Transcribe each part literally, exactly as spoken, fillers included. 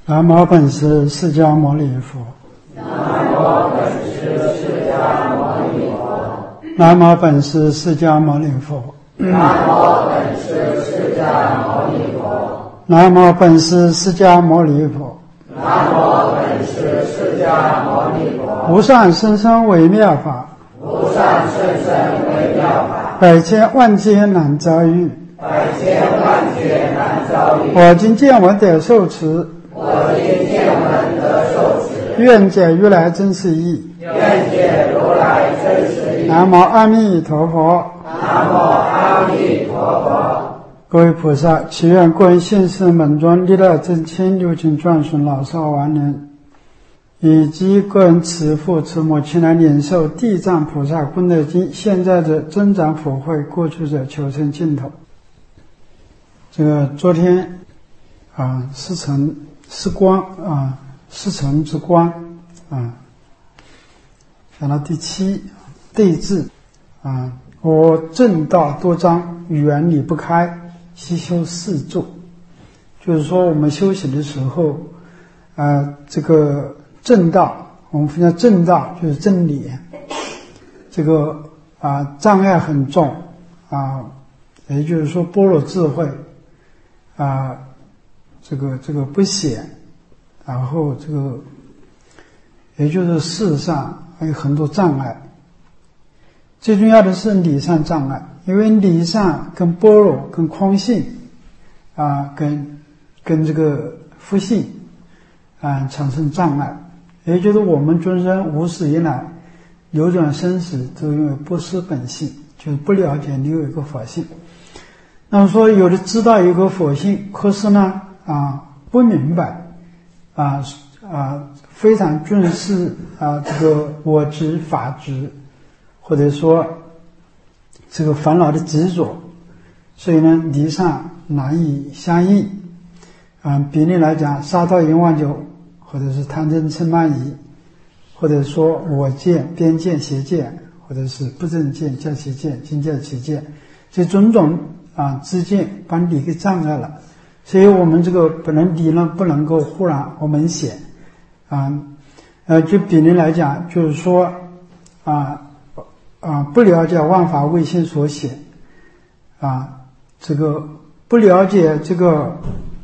南无本师释迦牟尼佛。 南无本师释迦牟尼佛。 南无本师释迦牟尼佛。 南无本师释迦牟尼佛。 南无本师释迦牟尼佛。 南无本师释迦牟尼佛。 无上甚深微妙法， 无上甚深微妙法， 百千万劫难遭遇。 百千万劫难遭遇。 我今见闻得受持， 我今见闻得受持， 愿解如来真实义。 愿解如来真实义。 南无阿弥陀佛。 南无阿弥陀佛。 各位菩萨，祈愿各位现世门中历代真亲六亲眷属老少亡人，以及个人慈父慈母亲来领受地藏菩萨功德经，现在的增长普惠，过去者求生净土。这个昨天啊，四尘是光啊，四尘之光啊，讲到第七对治啊，我正道多张，远离不开，悉修四住。就是说我们修行的时候啊，这个正道，我们分叫正道，就是真理，这个啊障碍很重啊，也就是说般若智慧啊，这个这个不显，然后这个也就是事上还有很多障碍。最重要的是理上障碍，因为理上跟般若跟空性啊，跟跟这个佛性啊产生障碍，也就是我们众生无始以来流转生死都因为不识本性，就是不了解你有一个佛性。那么说有的知道有一个佛性，可是呢啊不明白啊啊非常重视啊这个我执法执，或者说这个烦恼的执着，所以呢理上难以相应啊。比例来讲，杀盗淫妄酒，或者是贪嗔痴慢疑，或者说我见边见邪见，或者是不正见见邪见境界邪见，这种种啊之见把理给障碍了，所以我们这个本来理呢不能够忽然或明显啊。呃，就比例来讲，就是说啊啊不了解万法唯心所显啊，这个不了解这个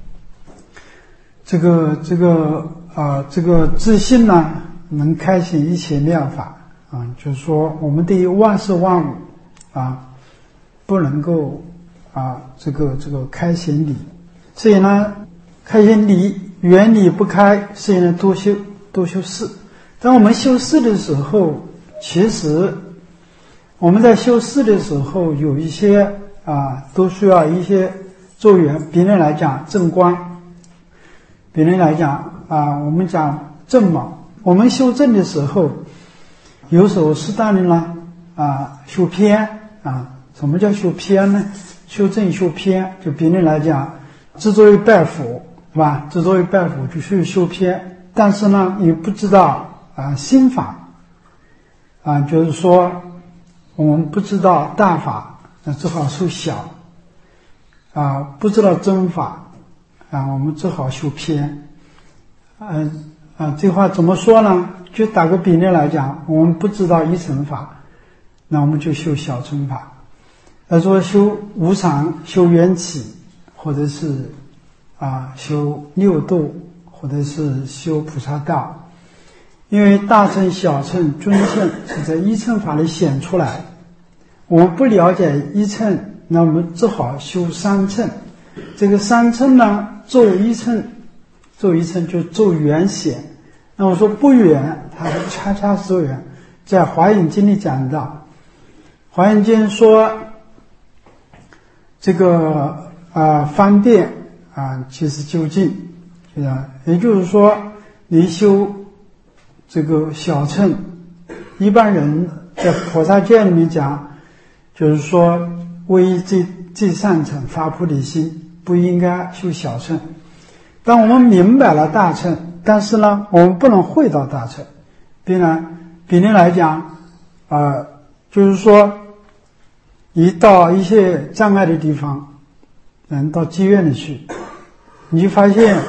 这个这个啊这个自信呢，能开显一切妙法啊，就是说我们对于万事万物啊不能够啊这个这个开显理，所以呢开显理远离不开，所以呢多修多修事。当我们修事的时候，其实我们在修事的时候有一些啊都需要一些助缘。别人来讲正观，别人来讲啊我们讲正嘛，我们修正的时候有时候适当的呢啊修偏啊。什么叫修偏呢？修正修偏，就别人来讲执着于拜佛是吧，执着于拜佛就是修偏，但是呢你不知道啊心法啊，就是说我们不知道大法，那只好修小啊，不知道真法啊，我们只好修偏。嗯啊，这话怎么说呢？就打个比例来讲，我们不知道一乘法，那我们就修小乘法。而说修无常、修缘起，或者是啊修六度，或者是修菩萨道。因为大乘、小乘、中乘是在一乘法里显出来，我们不了解一乘，那我们只好修三乘。这个三乘呢，做一乘，做一乘就做圆显。那我说不圆，它是恰恰是圆。在华严经里讲到，华严经说这个啊方便啊其实究竟，是吧？也就是说你修这个小乘，一般人在菩萨戒里面讲，就是说为最最上乘发菩提心，不应该修小乘。当我们明白了大乘，但是呢我们不能会到大乘。比如比例来讲啊、呃，就是说你到一些障碍的地方，嗯，到妓院里去，你就发现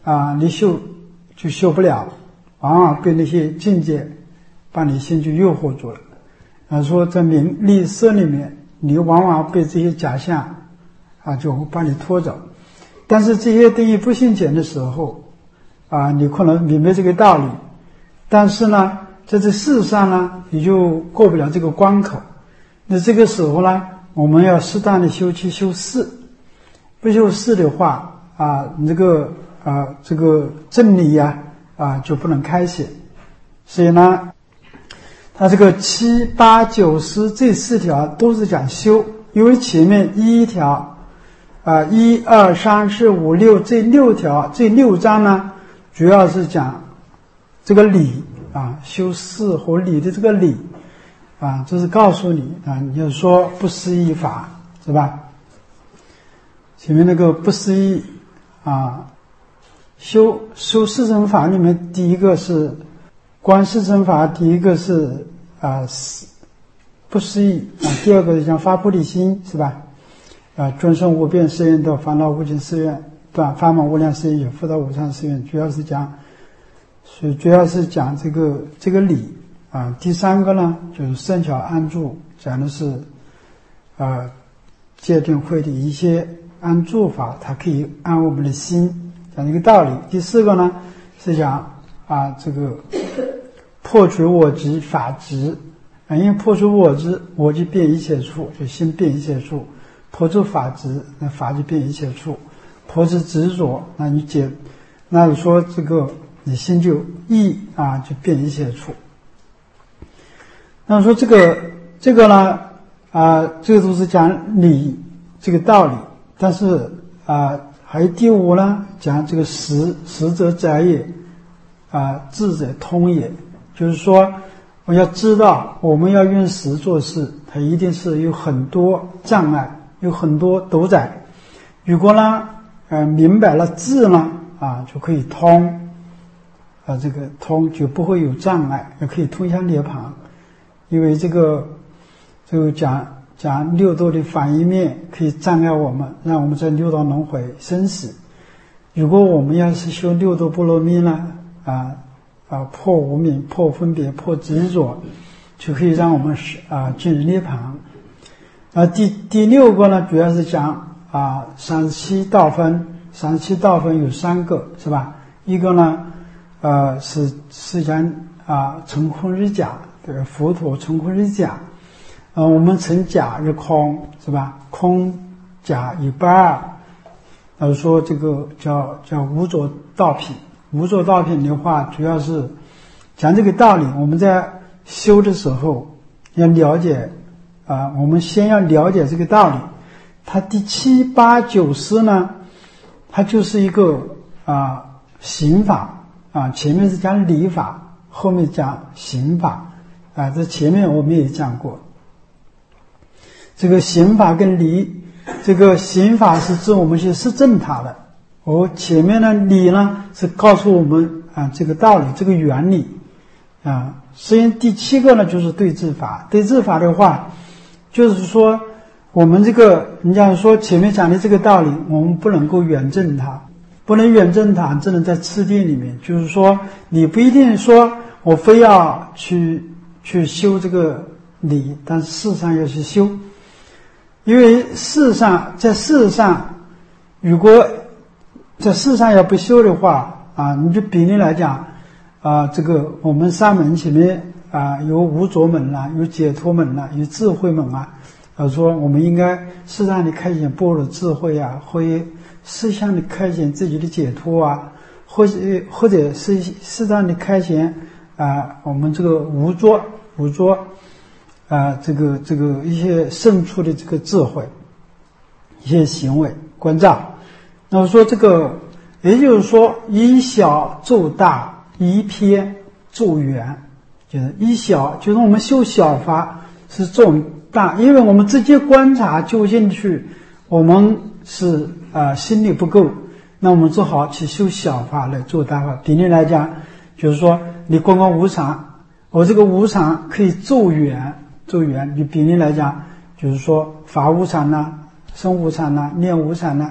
啊，你修就修不了，往往被那些境界把你心就诱惑住了。啊，说在名利色里面，你往往被这些假象啊就把你拖走。但是这些东西不现前的时候啊，你可能明白这个道理，但是呢，在这世上呢，你就过不了这个关口。那这个时候呢，我们要适当的修气修事，不修事的话啊，你这个啊这个正理呀 啊, 啊就不能开显。所以呢，他这个七八九十这四条都是讲修，因为前面一条。啊，一二三四五六这六条这六章呢，主要是讲这个理啊，修事和理的这个理啊，这是告诉你啊，你要说不思议法是吧？前面那个不思议啊，修修四乘法里面，第一个是观四乘法，第一个是啊不思议啊，第二个是讲发菩提心是吧？啊，尊胜无边誓愿度，烦恼无尽誓愿断，法门无量誓愿有，福德无上誓愿，主要是讲，所以主要是讲这个这个理啊。第三个呢，就是圣巧安住，讲的是啊戒定慧的一些安住法，它可以安我们的心，讲一个道理。第四个呢，是讲啊这个破除我执法执啊，因为破除我执，我就变一切处，就心变一切处。破除法执，那法就变一切处；破除执着，那你解，那你说这个你心就意啊，就变一切处。那说这个这个呢啊，这个都是讲理这个道理，但是啊，还有第五呢，讲这个实实则在也啊，智者通也，就是说我要知道，我们要用实做事，它一定是有很多障碍。有很多斗载，如果呢，呃，明白了智呢，啊，就可以通，啊，这个通就不会有障碍，也可以通向涅槃。因为这个，这个讲讲六道的反一面，可以障碍我们，让我们在六道轮回生死。如果我们要是修六度波罗蜜呢，啊啊，破无明、破分别、破执着，就可以让我们啊进入涅槃。啊，第第六个呢，主要是讲啊，三十七道分，三十七道分有三个，是吧？一个呢，呃，是是讲啊，成空日假，这个佛陀成空日假，呃，我们成假日空，是吧？空假一半二，呃，说这个叫叫无着道品，无着道品的话，主要是讲这个道理。我们在修的时候要了解。啊，我们先要了解这个道理。它第七八九十呢，它就是一个啊刑法啊，前面是讲理法，后面讲刑法啊。这前面我们也讲过，这个刑法跟理，这个刑法是指我们去实证它的，而前面的理呢是告诉我们啊这个道理，这个原理啊。实际上第七个呢就是对治法，对治法的话。就是说，我们这个，你像说前面讲的这个道理，我们不能够远证它，不能远证它，只能在次第里面。就是说，你不一定说我非要去去修这个理，但是事实上要去修，因为事实上在事实上，如果在事实上要不修的话啊，你就比例来讲啊，这个我们三门前面。啊，有无着门啦，有解脱门啦，有智慧门啊。呃，说我们应该适当的开显般若智慧啊，或者适当的开显自己的解脱啊，或者或者是适当的开显啊，我们这个无着无着啊，这个这个一些胜处的这个智慧，一些行为关照。那么说这个，也就是说以小奏大，以偏奏圆。就是一小，就是我们修小法是重大，因为我们直接观察究竟去，我们是啊、呃、心力不够，那我们只好去修小法来做大法。比例来讲，就是说你观观无常，我这个无常可以奏圆，奏圆。你比例来讲，就是说法无常呐、身无常呐、念无常呐，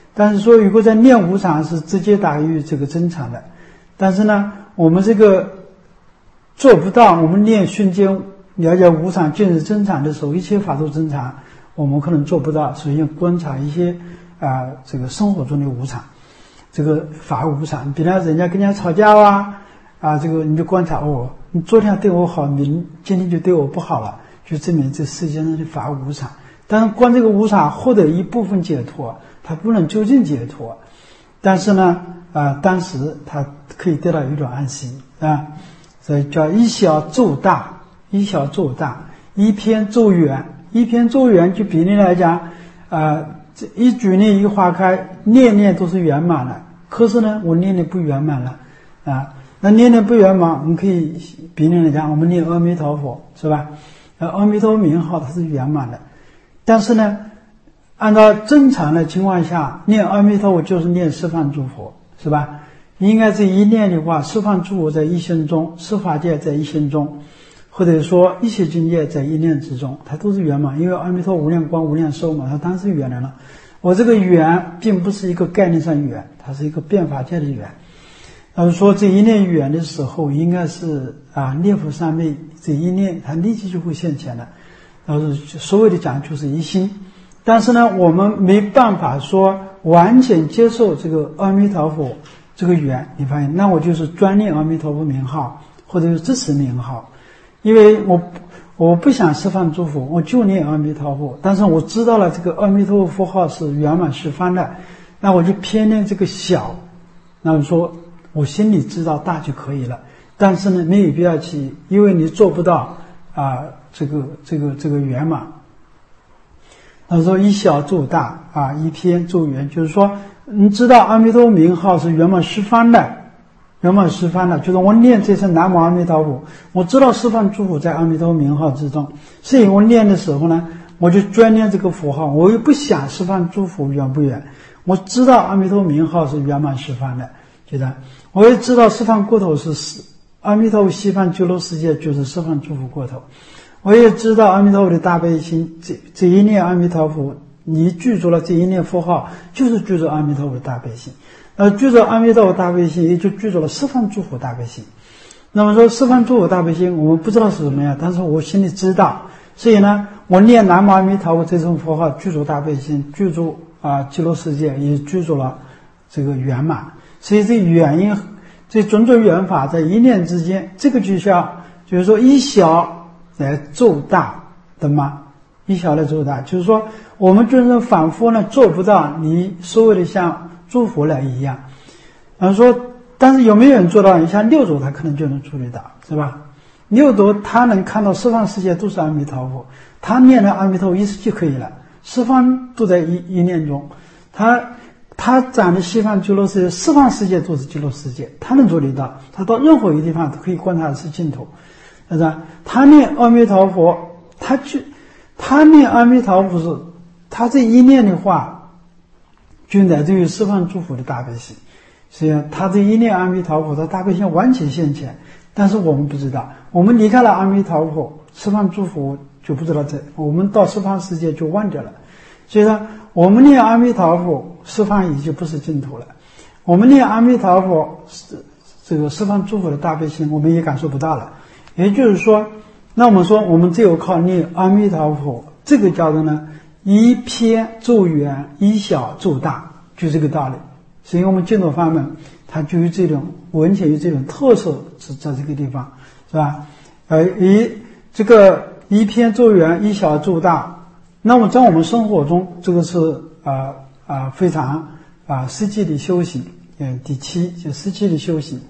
但是说如果在念无常是直接大于这个真常的，但是呢，我们这个做不到，我们念瞬间了解无常进入真常的时候，一切法都真常，我们可能做不到。首先观察一些啊、呃，这个生活中的无常，这个法无常，比如人家跟人家吵架啊，啊，这个你就观察哦，你昨天对我好，明今天就对我不好了，就证明这世界上的法无常。但是观这个无常获得一部分解脱，它不能究竟解脱，但是呢，啊、呃，当时它可以得到一种安心啊，所以叫一小骤大，一小骤大，一偏骤远，一偏骤远。就比例来讲，啊、呃，这一举念一花开，念念都是圆满了，可是呢，我念念不圆满了啊。那念念不圆满，我们可以比例来讲，我们念阿弥陀佛是吧？呃，阿弥陀名号它是圆满的。但是呢，按照正常的情况下，念阿弥陀佛就是念十方诸佛，是吧？应该是一念的话，十方诸佛在一心中，十法界在一心中，或者说一切境界在一念之中，它都是圆满。因为阿弥陀无量光无量寿嘛，它当然是圆的了。我这个圆并不是一个概念上圆，它是一个变法界的圆。要是说这一念圆的时候，应该是啊念佛三昧，这一念它立即就会现前的。要是所谓的讲就是一心，但是呢，我们没办法说完全接受这个阿弥陀佛这个缘。你发现，那我就是专念阿弥陀佛名号，或者是支持名号，因为我我不想十方诸佛，我就念阿弥陀佛。但是我知道了这个阿弥陀佛佛号是圆满十方的，那我就偏念这个小。那么说我心里知道大就可以了，但是呢，没有必要去，因为你做不到啊。呃这个这个这个圆满，他说一小骤大啊，一偏骤圆，就是说你知道阿弥陀名号是圆满十方的，圆满十方的，就是我念这声南无阿弥陀佛，我知道十方诸佛在阿弥陀名号之中，所以我念的时候呢，我就专念这个符号，我又不想十方诸佛圆不圆，我知道阿弥陀名号是圆满十方的，觉得我也知道十方国土是阿弥陀佛西方极乐世界就是十方诸佛国土。我也知道阿弥陀佛的大悲心，这这一念阿弥陀佛，你具足了这一念佛号，就是具足阿弥陀佛的大悲心。呃，具足阿弥陀佛大悲心，也就具足了十方诸佛大悲心。那么说十方诸佛大悲心，我们不知道是什么样，但是我心里知道。所以呢，我念南无阿弥陀佛这种佛号，具足大悲心，具足啊极乐世界，也具足了这个圆满。所以这原因，这种种缘法在一念之间，这个就像就是说一小来骤大的吗？一小来骤大，就是说我们就是反复呢做不到你所谓的像诸佛来一样。然后说，但是有没有人做到？你像六祖他可能就能处理到，是吧？六祖他能看到十方世界都是阿弥陀佛，他念了阿弥陀佛一次就可以了，十方都在一一念中。他他讲的西方极乐世界，十方世界都是极乐世界，他能处理到，他到任何一个地方都可以观察的是净土。是吧？他念阿弥陀佛，他去，他念阿弥陀佛是，他这一念的话，就乃至于十方诸佛的大悲心。所以他这一念阿弥陀佛，他大悲心完全现前。但是我们不知道，我们离开了阿弥陀佛，十方诸佛就不知道这，我们到十方世界就忘掉了。所以说，我们念阿弥陀佛，十方已经不是净土了。我们念阿弥陀佛，这个十方诸佛的大悲心，我们也感受不到了。也就是说，那我们说我们只有靠念阿弥陀佛，这个叫做呢一偏骤远，一小骤大，就这个道理。所以我们净土法门它就有这种完全有这种特色，是在这个地方，是吧？呃，一这个一偏骤远，一小骤大，那么在我们生活中，这个是啊啊、呃呃、非常啊、呃、实际的修行。嗯，第七就实际的修行。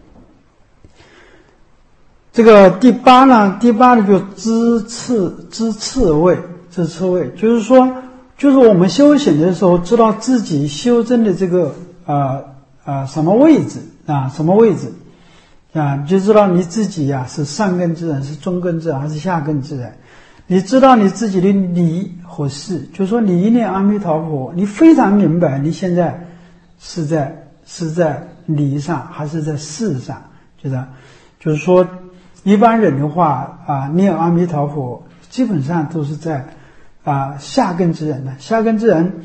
这个第八呢，第八呢就知次知次位，知次位，就是说，就是我们修行的时候，知道自己修正的这个呃呃什么位置啊，什么位置啊，就知道你自己呀、啊、是上根之人，是中根之人，还是下根之人。你知道你自己的理和事，就是说你一念阿弥陀佛，你非常明白你现在是在是在理上还是在事上，就是就是说。一般人的话啊，念阿弥陀佛基本上都是在啊下根之人的。下根之人，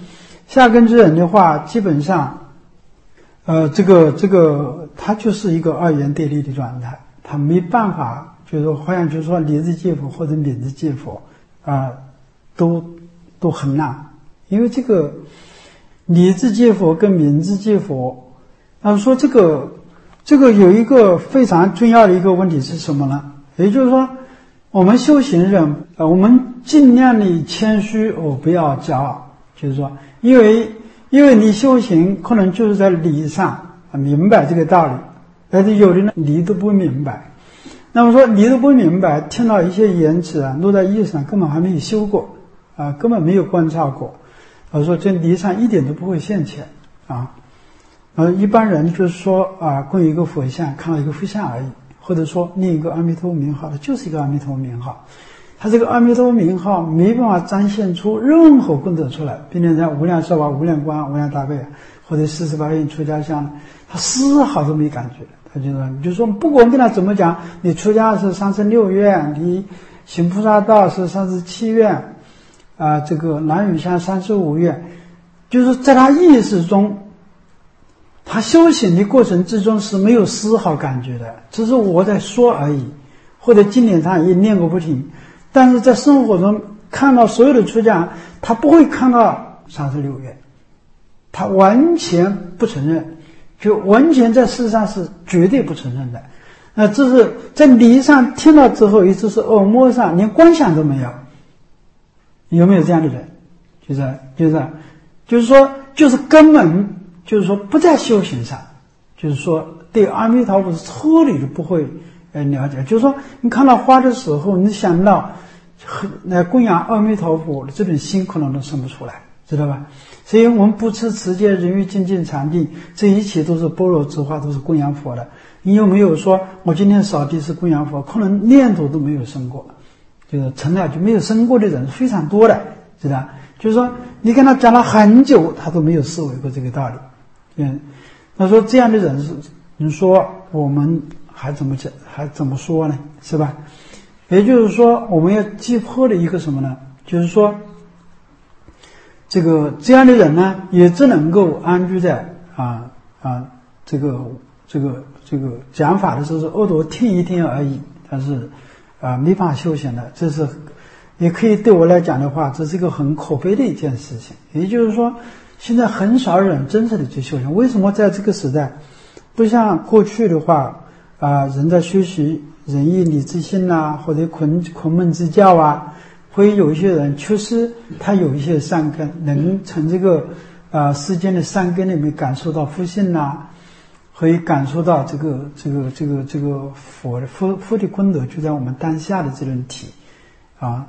下根之人的话，基本上，呃，这个这个他就是一个二元对立的状态，他没办法，就是说好像就是说理智见佛或者名智见佛啊、呃，都都很难，因为这个理智见佛跟名智见佛，那说这个这个有一个非常重要的一个问题是什么呢？也就是说，我们修行人，呃，我们尽量的谦虚，我、哦、不要骄傲，就是说，因为因为你修行可能就是在理上明白这个道理，但是有的人理都不明白。那么说理都不明白，听到一些言辞啊，落在意识上根本还没有修过啊，根本没有观察过。我说这理上一点都不会现前啊。呃，一般人就是说啊，供一个佛像，看到一个佛像而已，或者说念一个阿弥陀佛名号，它就是一个阿弥陀佛名号。他这个阿弥陀佛名号没办法彰显出任何功德出来，并且在无量寿啊、无量光、无量大悲或者四十八愿出家相，他丝毫都没感觉。他就说，你就说不管跟他怎么讲，你出家是三十六愿，你行菩萨道是三十七愿，啊、呃，这个南语相三十五愿，就是在他意识中，他修行的过程之中是没有丝毫感觉的，只是我在说而已，或者经典上也念个不停。但是在生活中看到所有的出家，他不会看到三十六愿，他完全不承认，就完全在事实上是绝对不承认的。那这是在理上听到之后，也就是耳膜上连观想都没有。有没有这样的人？就是就是就是说，就是根本就是说不在修行上，就是说对阿弥陀佛是彻底的不会呃了解。就是说你看到花的时候，你想到那供养阿弥陀佛的这种心可能都生不出来，知道吧？所以我们不持持戒、人欲、精进、禅定，这一切都是般若之化，都是供养佛的。你有没有说我今天扫地是供养佛，可能念头都没有生过，就是从来就没有生过的人非常多的，知道？就是说你跟他讲了很久，他都没有思维过这个道理。嗯，他说这样的人是，你说我们还怎么讲，还怎么说呢？是吧？也就是说，我们要击破的一个什么呢？就是说，这个这样的人呢，也只能够安居在啊啊这个这个这个讲法的时候是耳朵听一听而已，但是啊没办法修行的。这是也可以对我来讲的话，这是一个很可悲的一件事情。也就是说，现在很少人真正的去修行。为什么在这个时代，不像过去的话啊，人在学习仁义礼智信啊，或者孔孔门之教啊，会有一些人确实他有一些善根，能从这个啊世间的善根里面感受到佛性啊，可以感受到这个这个这个这个佛的佛佛的功德就在我们当下的这种体啊。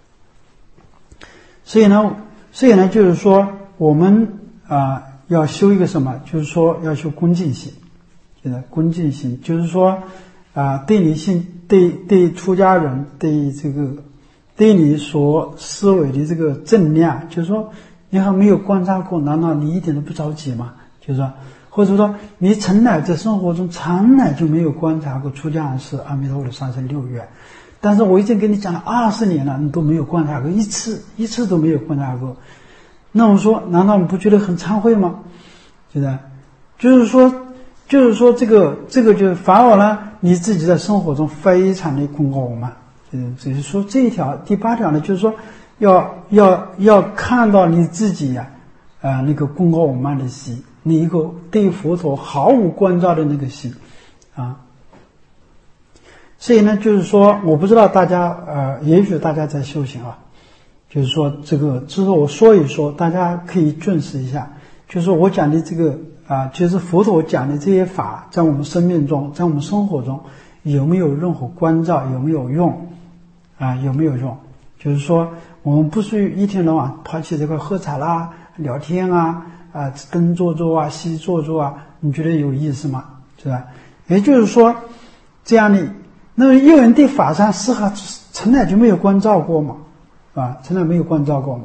所以呢，所以呢，就是说我们啊要修一个什么？就是说要修恭敬心，就是恭敬心，就是说。啊，对你信，对对出家人，对这个，对你所思维的这个正量，就是说，你还没有观察过，难道你一点都不着急吗？就是说，或者说，你从来在生活中从来就没有观察过出家人是阿弥陀佛的三十六愿，但是我已经跟你讲了二十年了，你都没有观察过一次，一次都没有观察过。那我说，难道你不觉得很惭愧吗？觉得，就是说。就是说这个这个就反而呢，你自己在生活中非常的功高嘛。嗯，只是说这一条第八条呢，就是说要要要看到你自己呀、啊，呃那个功高我慢的心，你一个对佛陀毫无关照的那个心啊。所以呢，就是说我不知道大家呃，也许大家在修行啊，就是说这个之后我说一说，大家可以重视一下，就是说我讲的这个。啊，就是佛陀讲的这些法，在我们生命中，在我们生活中，有没有任何关照？有没有用？啊，有没有用？就是说，我们不属于一天到晚跑去这块喝茶啦、聊天啊、啊东做做啊、西做做啊，你觉得有意思吗？是吧？也就是说，这样的，那么有人对法上丝毫从来就没有关照过嘛，啊，从来没有关照过嘛。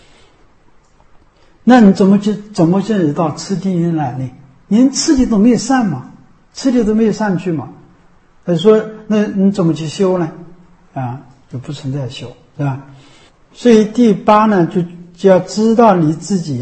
那你怎么去怎么进入到次第因来呢？连次第都没有上嘛，次第都没有上去嘛。他说，那你怎么去修呢？啊，就不存在修，是吧？所以第八呢，就就要知道你自己呀、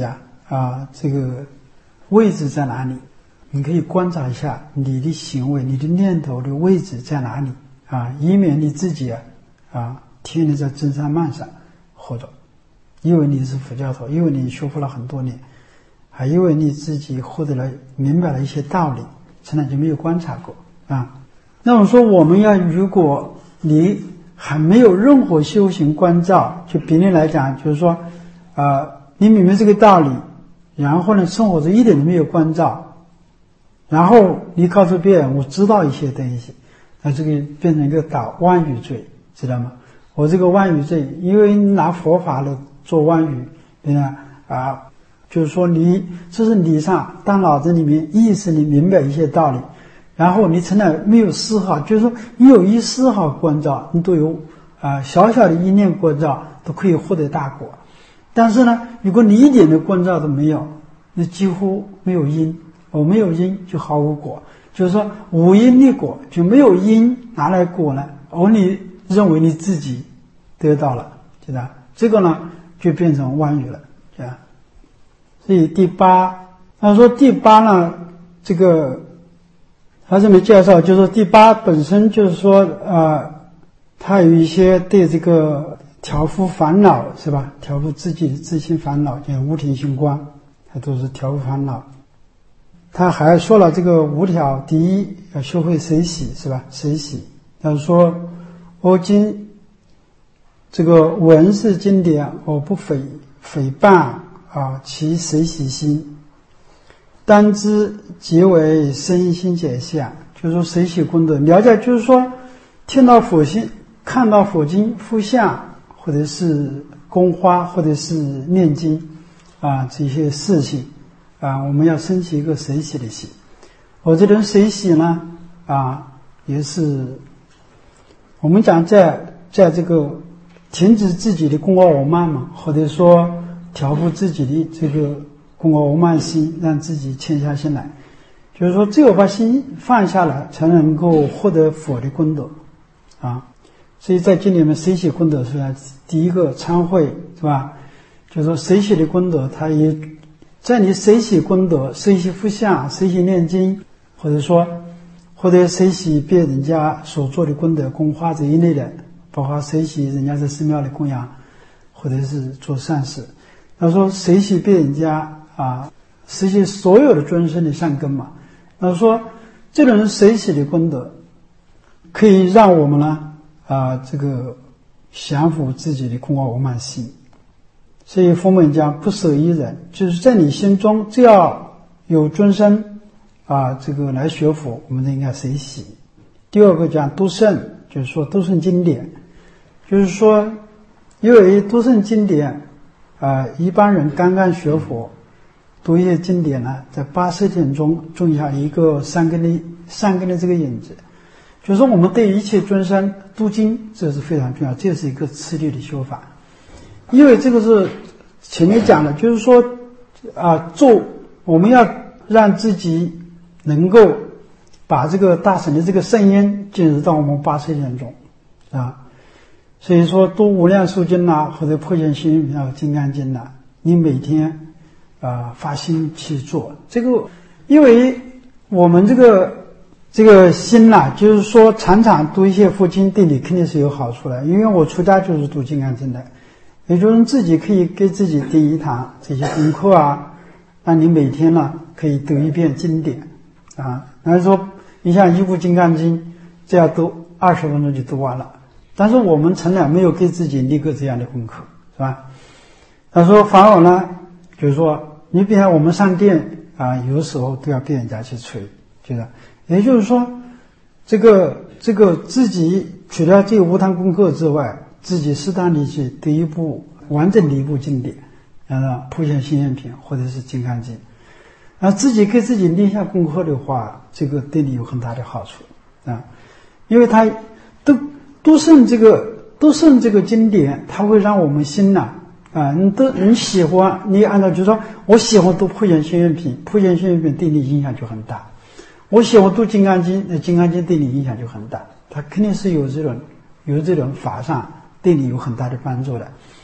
啊这个位置在哪里，你可以观察一下你的行为，你的念头的位置在哪里啊，以免你自己啊啊天天在真山漫上，或者因为你是佛教徒，因为你修复了很多年，还因为你自己获得了明白了一些道理，从来就没有观察过啊。那我说我们要，如果你还没有任何修行关照，就别人来讲，就是说，呃，你明白这个道理，然后呢，生活中一点都没有关照，然后你告诉别人我知道一些东西，那这个变成一个打妄语罪，知道吗？我这个妄语罪，因为拿佛法来做妄语，对吧？啊，就是说你这是理上，当脑子里面意识里明白一些道理。然后你从来没有丝毫，就是说你有一丝毫关照，你都有啊、呃、小小的一念关照都可以获得大果。但是呢，如果你一点的关照都没有，那几乎没有因，我、哦、没有因就毫无果，就是说无因立果，就没有因拿来果呢，而你认为你自己得到了，对吧？这个呢就变成妄语了，对吧？所以第八，他说第八呢，这个。他这么介绍，就是说第八本身就是说，呃，他有一些对这个调伏烦恼，是吧？调伏自己的自心烦恼，叫无体性观，它都是调伏烦恼。他还说了这个五条，第一要学会随喜，是吧？随喜，他说我今这个文是经典，我不诽诽谤啊，其随喜心。单知即为身心解相，就是说随喜功德。了解就是说，听到佛经、看到佛经复相，或者是供花，或者是念经啊，这些事情啊，我们要升起一个随喜的心。我这种随喜呢，啊，也是我们讲在在这个停止自己的功高我慢嘛，或者说调伏自己的这个功高我慢心，让自己静下心来，就是说只有把心放下来，才能够获得佛的功德啊。所以在经里面随喜功德是第一个参会，是吧？就是说随喜的功德，它也在你随喜功德、随喜复相、随喜念经，或者说或者随喜别人家所做的功德供花这一类的，包括随喜人家在寺庙里供养，或者是做善事。他说随喜别人家啊，随喜所有的众生的善根嘛。他说这种随喜的功德可以让我们呢啊这个降服自己的功高我慢心。所以佛门讲不舍一人，就是在你心中只要有众生啊这个来学佛，我们都应该随喜。第二个讲读圣，就是说读圣经典，就是说因为读圣经典啊，一般人刚刚学佛读一些经典呢，在八十天中种下一个善根的善根的这个影子。就是说我们对一切众生读经，这是非常重要，这是一个次第的修法。因为这个是前面讲的，就是说啊，做我们要让自己能够把这个大乘的这个圣音进入到我们八十天中啊。所以说读无量寿经啊，或者破现行品啊、金刚经啊，你每天啊发心去做这个，因为我们这个这个心呐、啊，就是说常常读一些佛经对你肯定是有好处的。因为我出家就是读金刚经的，也就是自己可以给自己定一堂这些功课啊，让你每天呢可以读一遍经典啊。然后说你像一部金刚经，这样读二十分钟就读完了。但是我们从来没有给自己立个这样的功课，是吧？他说反而呢，就是说你比方我们上殿啊，有时候都要被人家去催，觉得也就是说这个这个自己除了这个无堂功课之外，自己适当的去读一部完整的一部经典，啊，普贤行愿品或者是金刚经，啊，自己给自己立下功课的话，这个对你有很大的好处啊，因为他都读圣这个读圣这个经典，它会让我们心呐啊，你都你喜欢，你按照就是说我喜欢读普贤行愿品，普贤行愿品对你影响就很大。我喜欢读金刚经，那金刚经对你影响就很大，它肯定是有这种有这种法上对你有很大的帮助的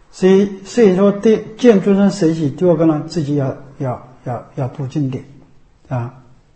所以所以说对见诸生舍己，第二个呢，自己要要要要读经典啊。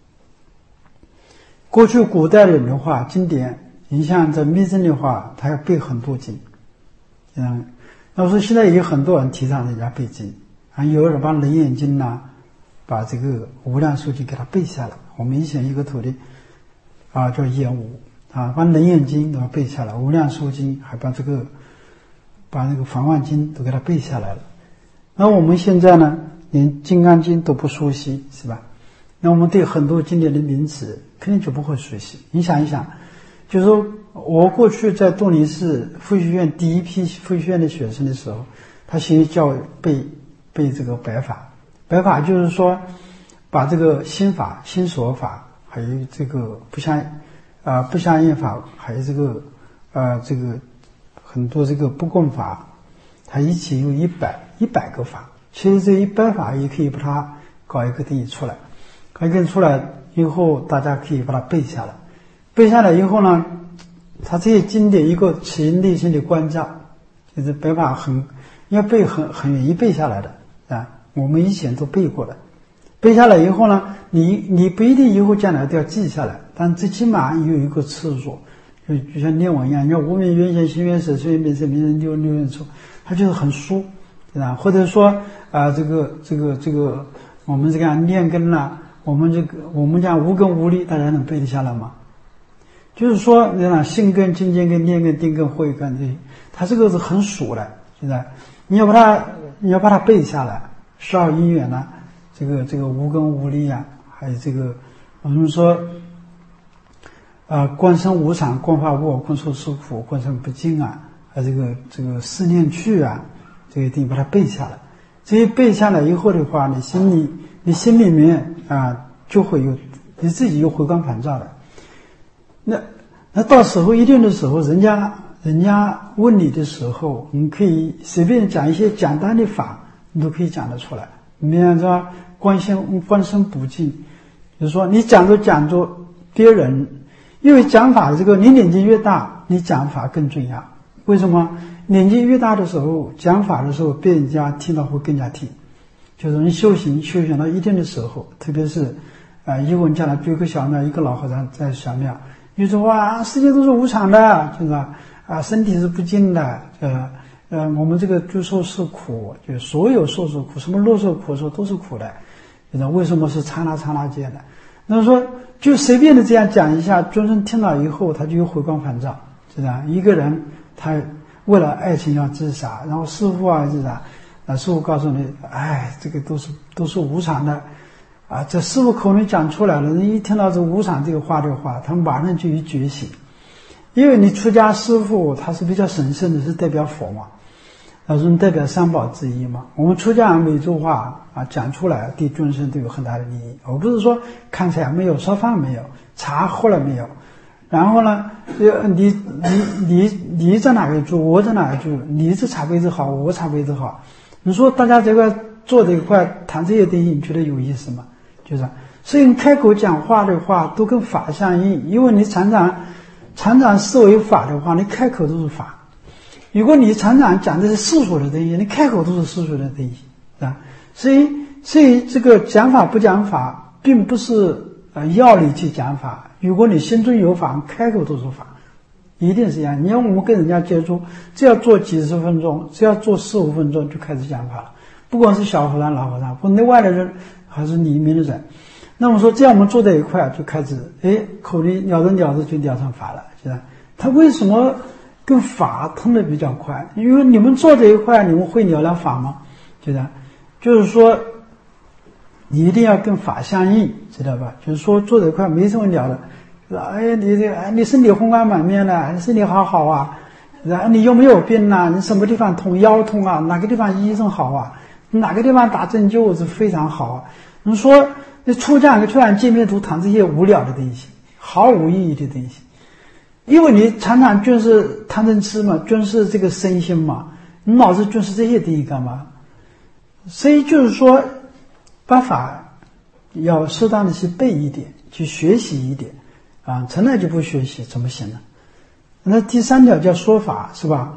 过去古代人的话，经典，你像这密宗的话，他要背很多经，嗯，那说现在也有很多人提倡人家背经，啊，有人把《楞严经》呐，把这个《无量寿经》给他背下来。我们以前一个徒弟啊，叫燕武啊，把《楞严经》都要背下来，《无量寿经》还把这个把那个《梵万经》都给他背下来了。那我们现在呢，连《金刚经》都不熟悉，是吧？那我们对很多经典的名词肯定就不会熟悉。你想一想，就是说我过去在东林寺佛学院第一批佛学院的学生的时候，他先教背背这个白法，白法就是说把这个心法、心所法，还有这个不相啊、呃、不相应法，还有这个呃这个很多这个不共法，它一起有一百一百个法。其实这一百法也可以把它搞一个东西出来。搞一个出来以后，大家可以把它背下来。背下来以后呢，它这些经典一个起内心的关照，就是白法很要背很很容易背下来的啊。我们以前都背过的，背下来以后呢，你你不一定以后将来都要记下来，但最起码有一个次数，就就像念文一样，你看无名缘现心缘识随缘名色名人六六人处，它就是很疏，对吧？或者说啊、呃，这个这个这个我们这个念根啦。我们这个我们讲无根无力，大家能背得下来吗？就是说，你看性根、精根、跟念根、定根、慧根，这它这个是很熟的，现在你要把它你要把它背下来，十二因缘呢，这个这个无根无力啊，还有这个我们说啊，观身无常，观法无我，观受是苦，观身不净啊，还有这个这个思念去啊，这个一定把它背下来。这些背下来以后的话，你心里你心里面啊就会有你自己有回光返照的。那那到时候一定的时候，人家人家问你的时候，你可以随便讲一些简单的法，你都可以讲得出来。你比方说观身观身不净，就是说你讲着讲着别人，因为讲法这个你年纪越大，你讲法更重要。为什么？年纪越大的时候，讲法的时候被人家听到会更加听。就是你修行修行到一定的时候，特别是啊、呃，以后你将来住一个小庙，一个老和尚在小庙，你说哇，世界都是无常的，就是啊、呃，身体是不净的，呃呃，我们这个诸受是苦，就所有受是苦，什么乐受苦受都是苦的，就是为什么是刹那刹那间的？那说就随便的这样讲一下，众生听了以后，他就有回光返照，是吧？一个人他为了爱情要自杀，然后师父啊是啥？啊，师父告诉你，哎，这个都是都是无常的，啊，这师父口里讲出来了，人一听到这无常这个话的话，他们马上就有觉醒。因为你出家师父他是比较神圣的，是代表佛嘛，他是代表三宝之一嘛。我们出家人每句话啊讲出来，对众生都有很大的利益。而不是说看菜没有，烧饭没有，茶喝了没有。然后呢，你你你你在哪里住，我在哪里住，你这茶杯子好，我茶杯子好。你说大家这块坐这一块谈这些东西，你觉得有意思吗？就是，所以你开口讲话的话都跟法相应，因为你常常常常思维法的话，你开口都是法。如果你常常讲的是世俗的东西，你开口都是世俗的东西，是吧？所以所以这个讲法不讲法，并不是呃要你去讲法。如果你心中有法，开口都是法，一定是这样。你看我们跟人家接触，只要做几十分钟，只要做四五分钟就开始讲法了。不管是小和尚、老和尚，或内外的人，还是里面的人，那么说，只要我们坐在一块，就开始，哎，口里咬着咬着就聊上法了，是吧？他为什么跟法通的比较快？因为你们坐在一块，你们会聊聊法吗？对吧？就是说，你一定要跟法相应，知道吧？就是说坐在一块没什么聊的。哎呀，你这哎，你身体红光满面的，你身体好好啊，然后你有没有病啊？你什么地方痛？腰痛啊？哪个地方医生好啊？哪个地方打针灸是非常好啊？你说你出家跟出家见面都谈这些无聊的东西，毫无意义的东西，因为你常常均是贪嗔痴嘛，均是这个身心嘛，你脑子均是这些东西干嘛？所以就是说，把法要适当的去背一点，去学习一点。啊，从来就不学习怎么行呢？那第三条叫说法，是吧？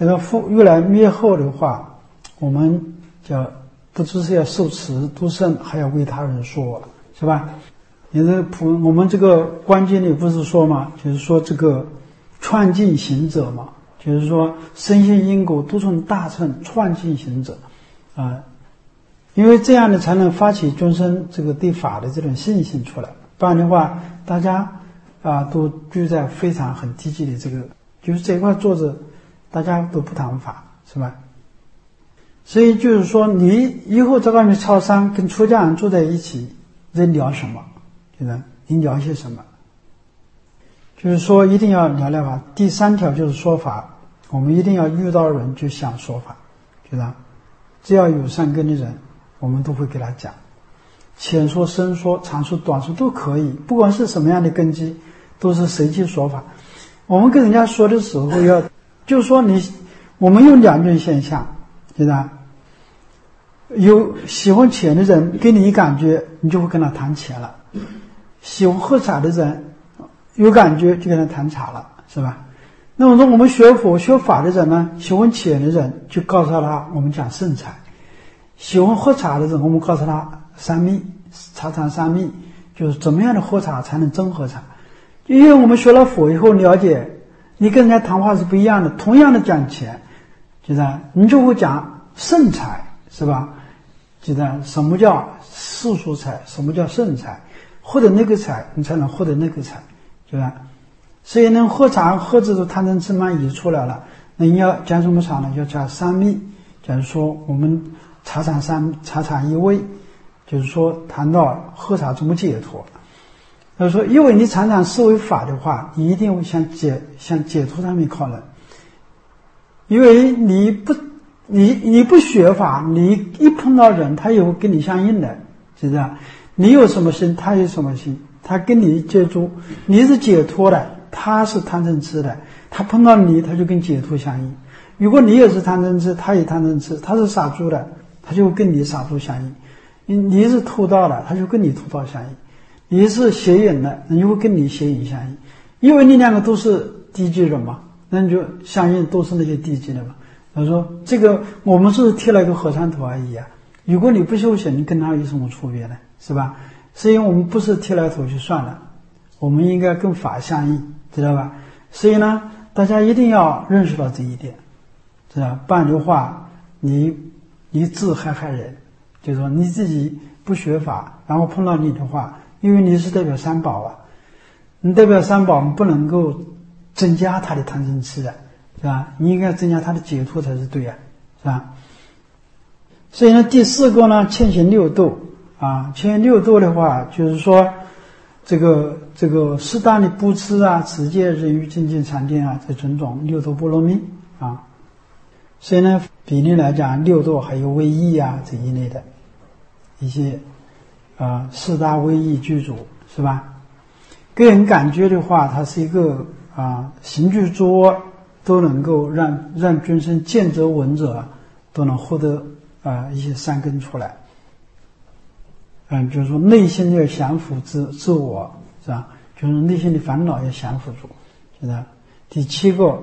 这个复越来灭后的话，我们叫不只是要受持度圣，还要为他人说，是吧？你这普我们这个观经里不是说吗？就是说这个串尽行者嘛，就是说深信因果都从大乘串尽行者啊、呃，因为这样的才能发起众生这个对法的这种信心出来，不然的话大家啊、呃、都居在非常很低级的这个，就是这一块坐着大家都不谈法，是吧？所以就是说你以后在外面超商跟出家人坐在一起，在聊什么？就是你聊些什么？就是说一定要聊聊法。第三条就是说法，我们一定要遇到人就想说法，觉得只要有善根的人，我们都会给他讲，浅说深说长说短说都可以，不管是什么样的根基，都是随机说法。我们跟人家说的时候要，就是说你，我们有两种现象，觉得有喜欢钱的人给你一感觉，你就会跟他谈钱了；喜欢喝茶的人有感觉就跟他谈茶了，是吧？那么说我们学佛学法的人呢，喜欢钱的人就告诉他我们讲圣财，喜欢喝茶的人我们告诉他三密，茶禅三密，就是怎么样的喝茶才能真喝茶。因为我们学了佛以后了解，你跟人家谈话是不一样的，同样的讲钱，觉得你就会讲圣财，是吧？觉得什么叫世俗财，什么叫圣财，获得那个财你才能获得那个财，对吧？所以能喝茶喝这种贪嗔痴慢疑出来了，那你要讲什么茶呢？要讲三密，假如说我们茶禅三茶禅一味，就是说谈到喝茶怎么解脱。他说因为你常常思维法的话，你一定会向解向解脱上面靠人，因为你不你你不学法，你一碰到人他也会跟你相应的，是不是？你有什么心他有什么心，他跟你接触，你是解脱的，他是贪嗔痴的，他碰到你他就跟解脱相应。如果你也是贪嗔痴，他也贪嗔痴，他是杀猪的，他就跟你杀猪相应；你你是偷盗的，他就跟你偷盗相应；你是邪淫的，那就会跟你邪淫相应。因为你两个都是低级人嘛，那你就相应都是那些低级的嘛。他说这个我们是剃了一个和尚头而已啊，如果你不修行，你跟他有什么区别呢？是吧？所以我们不是剃了头就算了，我们应该跟法相应，知道吧？所以呢，大家一定要认识到这一点，知道吧？不然的话，你你自害害人，就是说你自己不学法，然后碰到你的话，因为你是代表三宝啊，你代表三宝不能够增加他的贪嗔痴的，是吧？你应该增加他的解脱才是对啊，是吧？所以呢，第四个呢，欠行六度啊，欠行六度的话，就是说这个这个适当的布施啊、持戒、忍辱、精进、禅定啊，这种种六度波罗蜜啊。所以呢，比例来讲，六度还有威仪啊这一类的一些啊四大威仪具足，是吧？个人感觉的话，它是一个啊行具诸都能够让让众生见者闻者都能获得啊一些善根出来。嗯，就是说内心要降服自自我，是吧？就是内心的烦恼要降服住，是吧？第七个，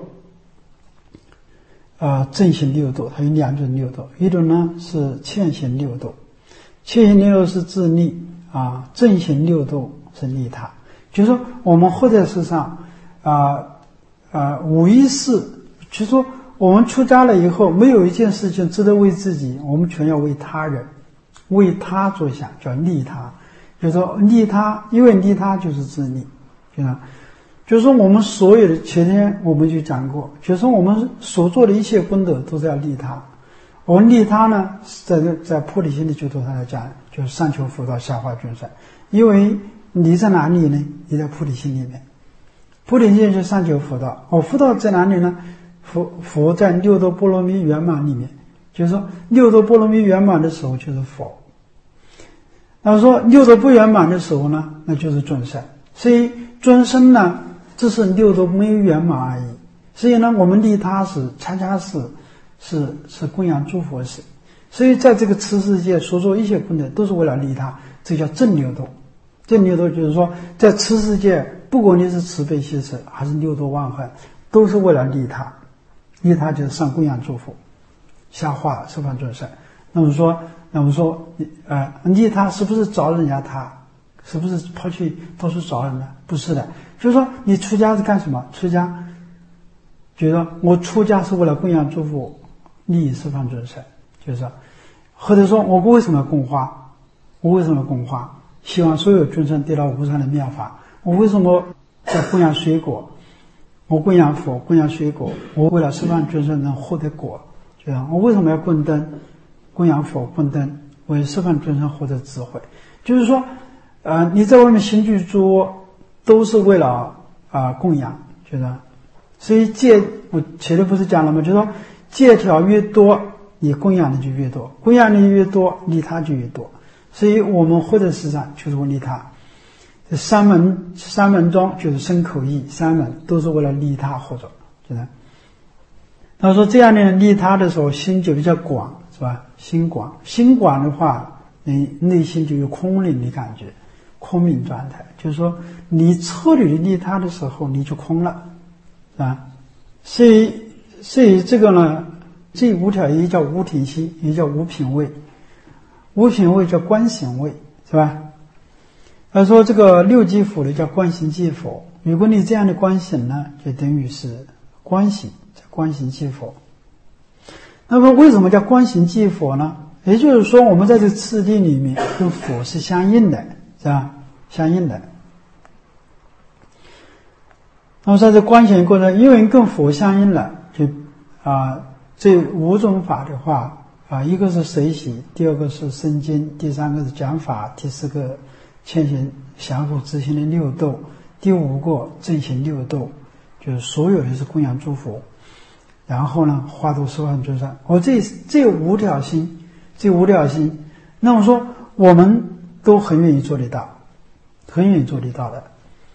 呃，正行六度，它有两种六度，一种呢是欠行六度，欠行六度是自利啊，正行六度是利他。就是说我们活在世上啊啊，无一事，就是说我们出家了以后，没有一件事情值得为自己，我们全要为他人。为他着想，叫利他，就是说利他，因为利他就是自利，啊，就是说我们所有的前天我们就讲过，就是说我们所做的一切功德都是要利他。我们利他呢，在在菩提心的角度上来讲，就是上求佛道，下化众生。因为你在哪里呢？你在菩提心里面，菩提心就是上求佛道。哦，佛道在哪里呢？佛佛在六度波罗蜜圆满里面。就是说六度波罗蜜圆满的时候就是佛，那说六度不圆满的时候呢，那就是众生。所以众生呢，只是六度没有圆满而已。所以呢，我们利他时、参加时是是供养诸佛时。所以在这个持世界所做一切功德都是为了利他，这叫正六度。正六度就是说，在持世界，不管你是慈悲喜舍还是六度万恨，都是为了利他利他就是上供养祝福，下化十方众生。那么说，那么说，呃，利他是不是找人家他？是不是跑去到处找人呢？不是的，就是说你出家是干什么？出家觉得我出家是为了供养祝福，利益十方众生，就是说，或者说我为什么要供花？我为什么要供花？希望所有众生得到无上的妙法。我为什么要供养水果？我供养佛，供养水果，我为了十方众生能获得果。这样，我为什么要供灯？供养佛，供灯，为十方众生获得智慧。就是说，呃，你在外面行具诸都是为了啊、呃、供养，觉得，所以戒我前头不是讲了吗？就是说戒条越多，你供养的就越多，供养的越多，利他就越多。所以我们获得实上就是为利他。这三门三门中就是身口意三门都是为了利他获得，觉得。他说这样的利他的时候，心就比较广，是吧？心广，心广的话，你内心就有空灵的感觉，空明状态。就是说，你彻底利他的时候，你就空了，啊。所以，所以这个呢，这五条也叫无体心，也叫无品位。无品位叫观行位，是吧？他说这个六基辅的叫观行即佛。如果你这样的观行呢，就等于是观行，叫观行即佛。那么为什么叫观行即佛呢？也就是说，我们在这次第里面跟佛是相应的，是吧？相应的。那么在这观行过程，因为跟佛相应了，就啊、呃，这五种法的话。啊，一个是随喜，第二个是生经，第三个是讲法，第四个牵行降伏执行的六度，第五个正行六度，就是所有的是供养诸佛，然后呢化度十方众生。我这这五条心，这五条心，那么说我们都很愿意做得到，很愿意做得到的，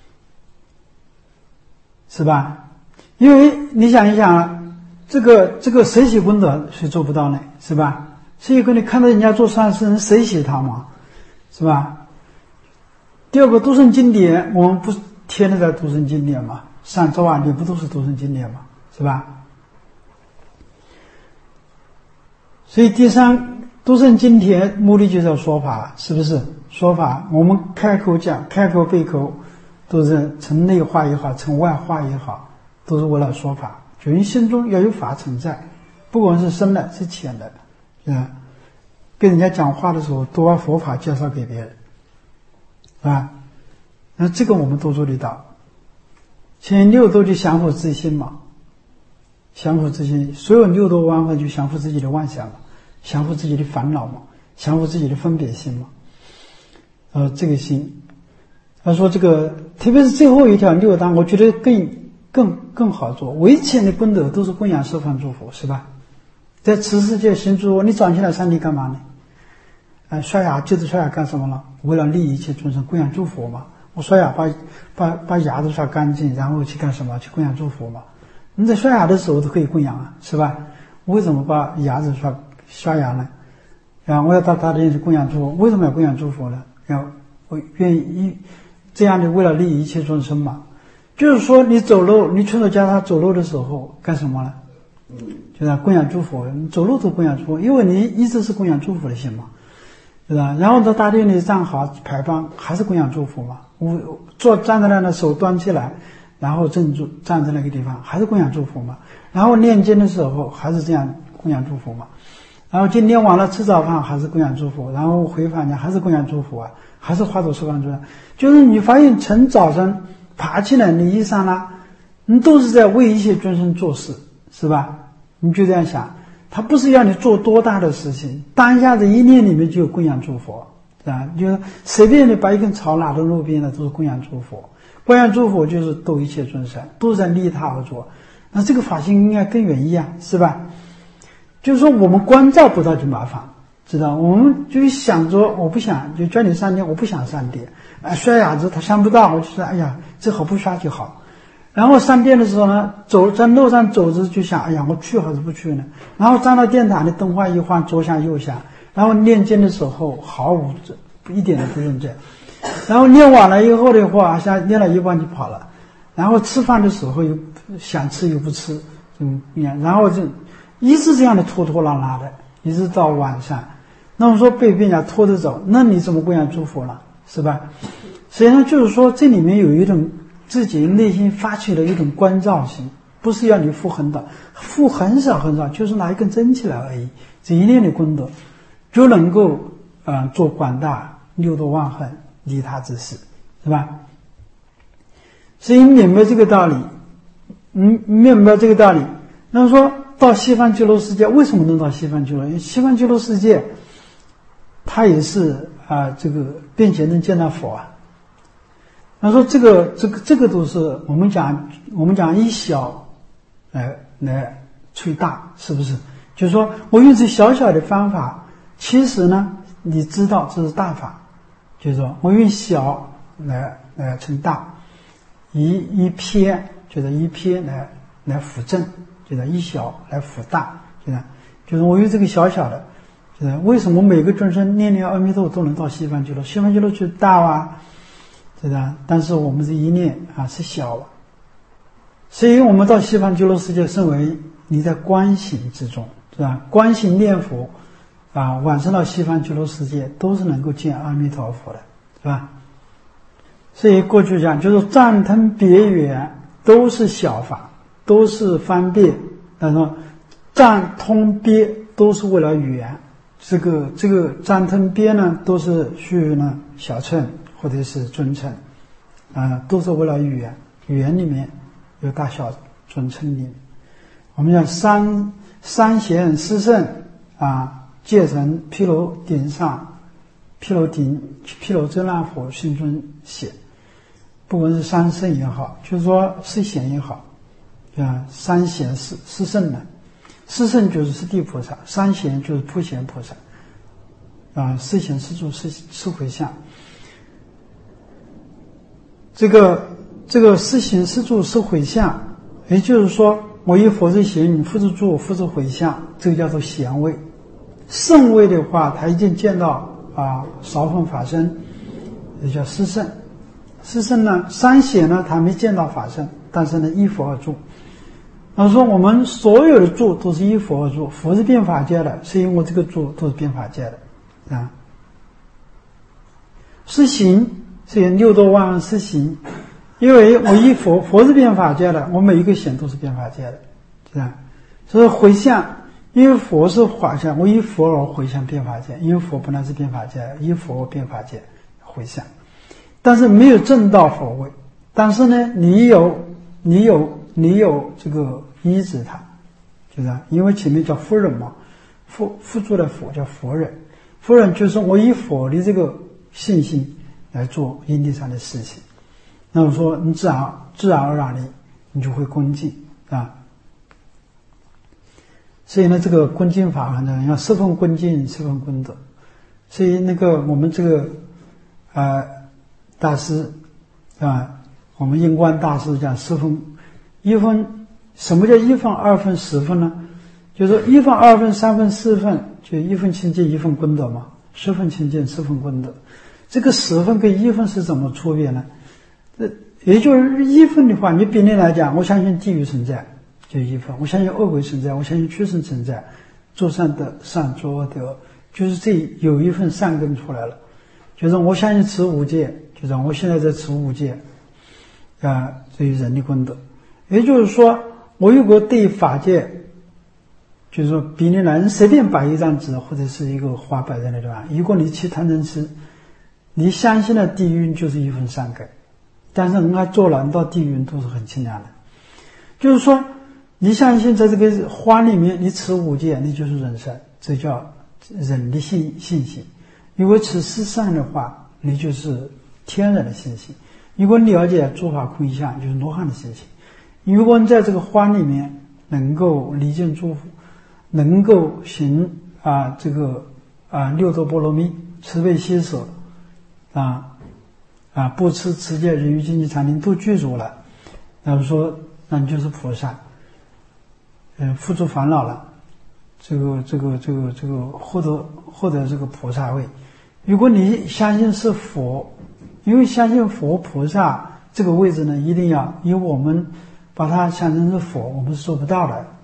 是吧？因为你想一想啊。这个这个谁喜功德谁做不到呢？是吧？所以跟你看到人家做善事，谁喜他嘛？是吧？第二个读圣经典，我们不是天天在读圣经典嘛？上周啊，你不都是读圣经典嘛？是吧？所以第三，读圣经典目的就是要说法，是不是？说法，我们开口讲，开口闭口，都是从内化也好，从外化也好，都是为了说法。就你心中要有法存在，不管是深的是浅的，啊，跟人家讲话的时候多把佛法介绍给别人，是吧？那这个我们都做得到。前六度就降伏自心嘛，降伏自心，所有六度万法就降伏自己的妄想嘛，降伏自己的烦恼嘛，降伏自己的分别心嘛。呃，这个心，他说这个，特别是最后一条六当，我觉得更。更更好做，唯前的功德都是供养十方诸佛，是吧？在此世界行诸，你长起来上帝干嘛呢？啊，刷牙就是刷牙干什么了？为了利益一切众生，供养诸佛嘛。我刷牙把把把牙子刷干净，然后去干什么？去供养诸佛嘛。你在刷牙的时候都可以供养啊，是吧？为什么把牙子刷刷牙呢？然后我要到他的去供养诸佛，为什么要供养诸佛呢？要我愿意这样的为了利益一切众生嘛。就是说，你走路，你去到家他走路的时候干什么呢？就是供养诸佛，你走路都供养诸佛，因为你一直是供养诸佛的心嘛，对吧？然后到大殿里站好排班，还是供养诸佛嘛。我坐站在那的手端起来，然后正住站在那个地方，还是供养诸佛嘛。然后念经的时候还是这样供养诸佛嘛。然后今天完了吃早饭还是供养诸佛，然后回房间还是供养诸佛啊，还是化度十方诸佛。就是你发现从早上爬起来，你一上来，你都是在为一切众生做事，是吧？你就这样想，他不是要你做多大的事情，当下的一念里面就有供养诸佛，是吧？就是随便的把一根草拿到路边的都是供养诸佛，供养诸佛就是度一切众生，都是在利他而做。那这个法性应该更远一啊，是吧？就是说我们关照不到就麻烦，知道？我们就想着我不想，就叫你上殿，我不想上殿。啊，刷牙子他想不到，我就说哎呀，这好不刷就好。然后上殿的时候呢，走在路上走着就想，哎呀，我去还是不去呢？然后站到殿堂的灯花一晃，左想右想，然后念经的时候毫无一点都不认真。然后念完了以后的话，像念了一半就跑了。然后吃饭的时候又想吃又不吃， 嗯，然后就一直这样的拖拖拉拉的，一直到晚上。那么说被别人家拖着走，那你怎么归样祝福了，是吧？实际上就是说，这里面有一种自己内心发起的一种关照心，不是要你付很多，付很少很少，就是拿一根针起来而已。这一念的功德，就能够呃做广大六度万恒利他之事，是吧？所以明白这个道理，嗯，明白这个道理。那么说到西方极乐世界，为什么能到西方极乐？因为西方极乐世界，它也是啊、呃，这个并且能见到佛啊。他说这个这个这个都是我们讲我们讲以小来来吹大，是不是？就是说我用这小小的方法，其实呢，你知道这是大法，就是说我用小来来成大，以一偏就是一偏来来辅正，就是一小来辅大，就是就是我用这个小小的，就是为什么每个众生念念阿弥陀都能到西方极乐？西方极乐就大啊。是的，但是我们这一念啊是小了，所以我们到西方极乐世界，身为你在观行之中，是吧？观行念佛啊，晚上到西方极乐世界都是能够见阿弥陀佛的，是吧？所以过去讲就是赞通别圆都是小法，都是方便，但是赞通别都是为了圆，这个这个赞通别呢都是须呢小乘。或者是尊称，啊、呃，都是为了语言。语言里面有大小尊称里面，我们讲三三贤四圣啊，戒成毗楼顶上，毗楼顶毗楼遮那佛心中显。不管是三圣也好，就是说四贤也好，啊，三贤四四圣呢，四圣就是四谛菩萨，三贤就是普贤菩萨，啊，四贤四住四四回向。这个这个四行四住四回向，也就是说，我以佛之行，你佛之住，佛之回向，这个叫做贤位。圣位的话，他已经见到啊少分法身，也叫四圣。四圣呢，三贤呢，他没见到法身，但是呢，依佛而住。那说我们所有的住都是依佛而住，佛是变法界的，是因为我这个住都是变法界的啊。是行。是六度万是行，因为我依佛，佛是变法界的，我每一个行都是变法界的，是吧？所以回向，因为佛是法界，我依佛而回向变法界，因为佛本来是变法界，依佛变法界回向，但是没有证到佛位，但是呢，你有你有你有这个依止他，就是因为前面叫夫人嘛，辅辅助的佛叫佛人，佛人就是我以佛的这个信心来做因地上的事情，那么说你自然自然而然的你就会恭敬啊。所以呢，这个恭敬法呢，要十分恭敬，十分功德。所以那个我们这个呃大师啊，我们印光大师讲十分一分，什么叫一分、二分、十分呢？就是说一分、二分、三分、四分，就一分清净，一分功德嘛。十分清净，十分功德。这个十分跟一分是怎么区别呢？这也就是一分的话，你比例来讲，我相信地狱存在，就一分；我相信恶鬼存在，我相信畜生存在，做善德善，做恶德，就是这有一份善根出来了。就是我相信持五戒，就是我现在在持五戒啊，这于人的功德。也就是说，我如果对法界，就是说比例来，人随便摆一张纸或者是一个花摆在那地方，如果你去贪嗔痴，你相信了地狱就是一份善根，但是人家做人到地狱都是很清凉的。就是说，你相信在这个花里面，你持五戒，你就是人生，这叫人的信信心。如果持四善的话，你就是天人的信心。如果了解诸法空相，就是罗汉的信心。如果你在这个花里面能够离间诸佛，能够行啊这个啊六度波罗蜜，慈悲喜舍啊啊不吃持戒忍辱精进禅定都具足了，那么说那你就是菩萨，嗯、呃，付诸烦恼了，这个这个这个这个获得获得这个菩萨位。如果你相信是佛，因为相信佛菩萨这个位置呢，一定要因为我们把它想成是佛，我们是做不到的，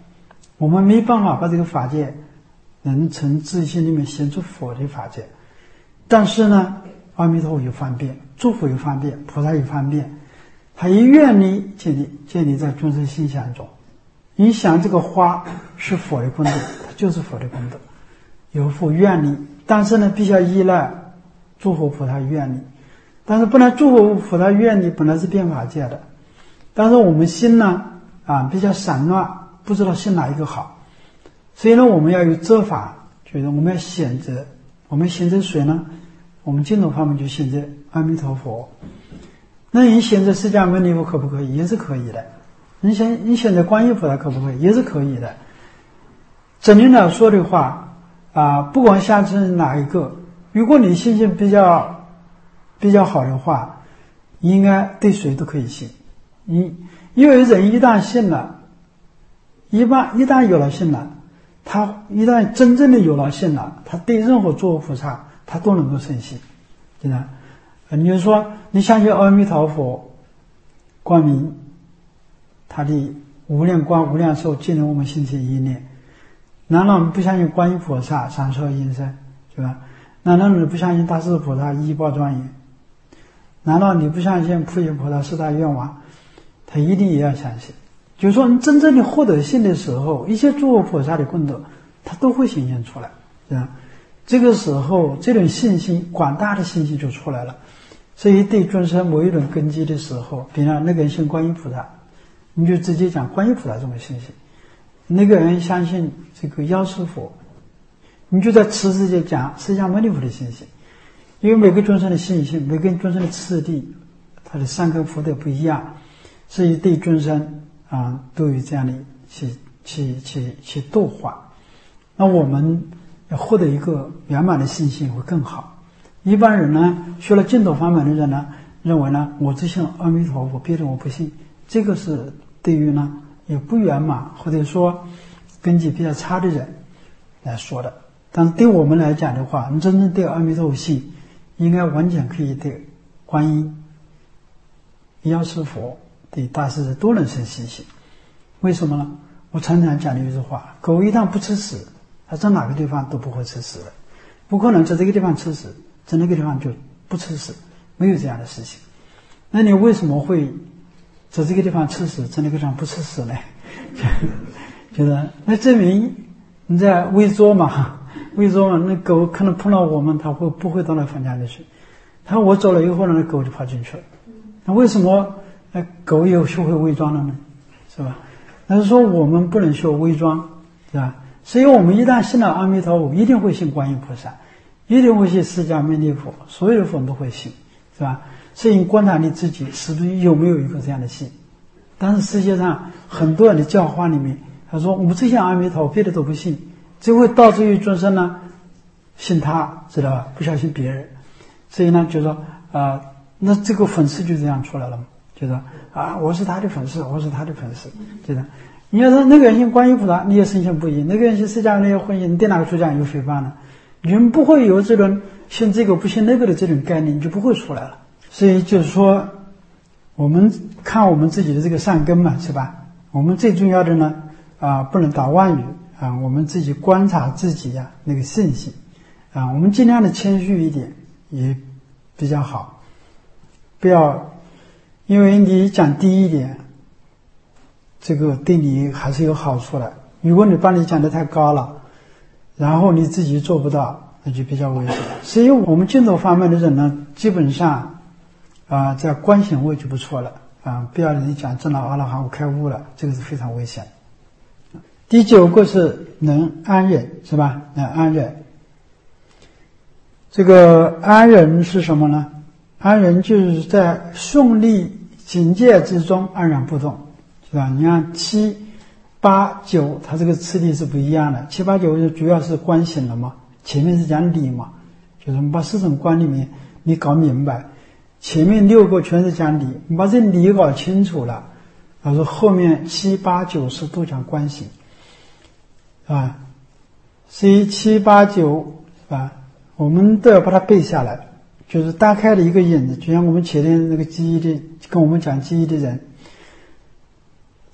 我们没办法把这个法界能从自心里面显出佛的法界，但是呢，阿弥陀佛有方便，诸佛有方便，菩萨有方便，他以愿力建立建立在众生心想中。你想这个花是佛的功德，它就是佛的功德，有佛愿力，但是呢，必须要依赖诸佛菩萨愿力。但是不然，诸佛菩萨愿力本来是变法界的，但是我们心呢啊比较散乱，不知道信哪一个好，所以呢，我们要有责法，就是我们要选择，我们选择谁呢？我们净土方面就选择阿弥陀佛。那你选择释迦牟尼佛可不可以？也是可以的。你选你选择观音菩萨可不可以？也是可以的。整体来说的话啊，不管相信哪一个，如果你信心比较比较好的话，应该对谁都可以信。你因为人一旦信了，一旦一旦有了信了，他一旦真正的有了信了，他对任何诸佛菩萨他都能够生信。真的，你就说你相信阿弥陀佛光明，他的无量光无量寿尽了我们心起一念，难道你不相信观音菩萨长寿阴身，是吧？难道你不相信大势菩萨一报庄严？难道你不相信普贤菩萨四大愿王？他一定也要相信。就是说，你真正的获得信的时候，一切诸佛菩萨的功德，他都会显现出来，是吧？这个时候，这种信心，广大的信心就出来了。所以，对众生某一种根基的时候，比如那个人信观音菩萨，你就直接讲观音菩萨这种信心；那个人相信这个药师佛，你就在此世界讲释迦牟尼佛的信心。因为每个众生的信心，每个众生的次第，他的善根福德不一样，所以对众生啊都有这样的去去去去度化。那我们要获得一个圆满的信心会更好。一般人呢，学了净土法门的人呢，认为呢，我只信阿弥陀佛，别的我不信。这个是对于呢也不圆满或者说根基比较差的人来说的。但是对我们来讲的话，你真正对阿弥陀佛信，应该完全可以对观音、药师佛、对大势都能生信心。为什么呢？我常常讲的一句话：狗一旦不吃屎，它在哪个地方都不会吃屎的，不可能在这个地方吃屎，在那个地方就不吃屎，没有这样的事情。那你为什么会在这个地方吃屎，在那个地方不吃屎呢？觉得那证明你在微捉嘛，微捉嘛，那狗可能碰到我们，它会不会到那房间里去？他说我走了以后呢，那狗就跑进去了。那为什么那狗也学会伪装了呢？是吧？那是说我们不能学伪装，是吧？所以我们一旦信了阿弥陀佛，一定会信观音菩萨，一定会信释迦牟尼佛，所有的佛都会信，是吧？所以你观察你自己是不是有没有一个这样的信？但是世界上很多人的教化里面，他说我们只信阿弥陀佛，别的都不信，这会导致于众生呢信他，知道吧？不相信别人。所以呢，就说啊、呃，那这个粉丝就这样出来了嘛，就说啊，我是他的粉丝，我是他的粉丝，对的。你要说那个人信观音菩萨，你也深信不疑；那个人信释迦牟尼佛，你对哪个主讲有诽谤呢？你们不会有这种信这个不信那个的这种概念，你就不会出来了。所以就是说，我们看我们自己的这个善根嘛，是吧？我们最重要的呢，啊，不能打妄语啊，我们自己观察自己呀、啊、那个信心啊，我们尽量的谦虚一点也比较好，不要因为你讲低一点，这个对你还是有好处的。如果你把你讲得太高了，然后你自己做不到，那就比较危险。所以我们净土方面的人呢，基本上啊、呃，在观显位就不错了啊，不要人讲证了阿罗汉我开悟了，这个是非常危险。第九个是能安忍，是吧？能安忍。这个安忍是什么呢？安忍就是在顺利警戒之中安然不动，是吧？你看七八九它这个次第是不一样的，七八九主要是观醒了嘛，前面是讲理嘛，就是我们把四种观里面你搞明白，前面六个全是讲理，你把这理搞清楚了，然后后面七八九是都讲观醒啊，所以七八九啊，我们都要把它背下来，就是大概的一个引子，就像我们前天那个记忆的跟我们讲记忆的人，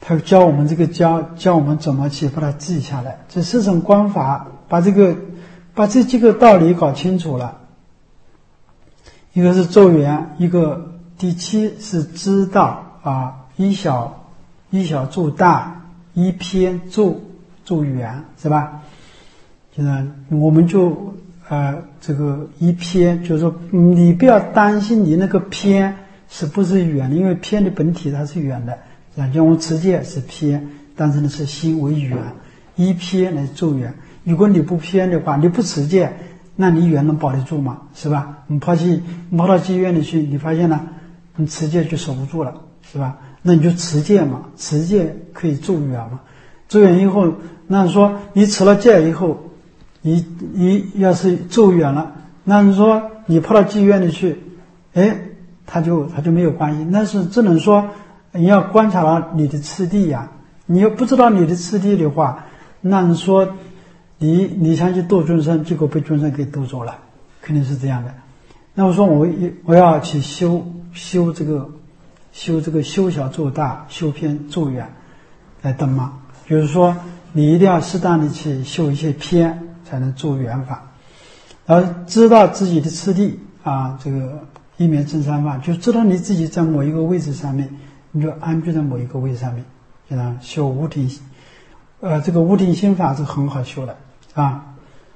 他教我们这个教教我们怎么去把它记下来。这四种观法，把这个把这几个道理搞清楚了。一个是咒缘，一个第七是知道啊，依小依小助大，依偏助助缘，是吧？就是我们就呃这个依偏，就是说你不要担心你那个偏是不是圆的，因为偏的本体它是圆的，啊，像我们持戒是偏，但是呢是心为圆，依偏来助缘。如果你不偏的话，你不持戒，那你缘能保得住吗？是吧？你跑去你跑到妓院里去，你发现呢，你持戒就守不住了，是吧？那你就持戒嘛，持戒可以助缘嘛。助缘以后，那说你持了戒以后，你你要是助缘了，那你说你跑到妓院里去，哎，他就他就没有关系。那是只能说你要观察到你的次第呀、啊。你要不知道你的次第的话，那你说你你想去度众生，结果被众生给度走了，肯定是这样的。那我说我我要去修修这个修这个修小做大，修偏助缘来等嘛。就是说你一定要适当的去修一些偏，才能助缘法。然后知道自己的次第啊，这个一面正三法，就知道你自己在某一个位置上面，你就安居在某一个位置上面，就让修无停，呃，这个无停心法是很好修的啊。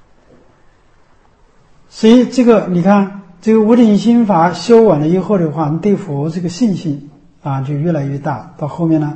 所以这个你看，这个无停心法修完了以后的话，你对佛这个信心啊就越来越大。到后面呢，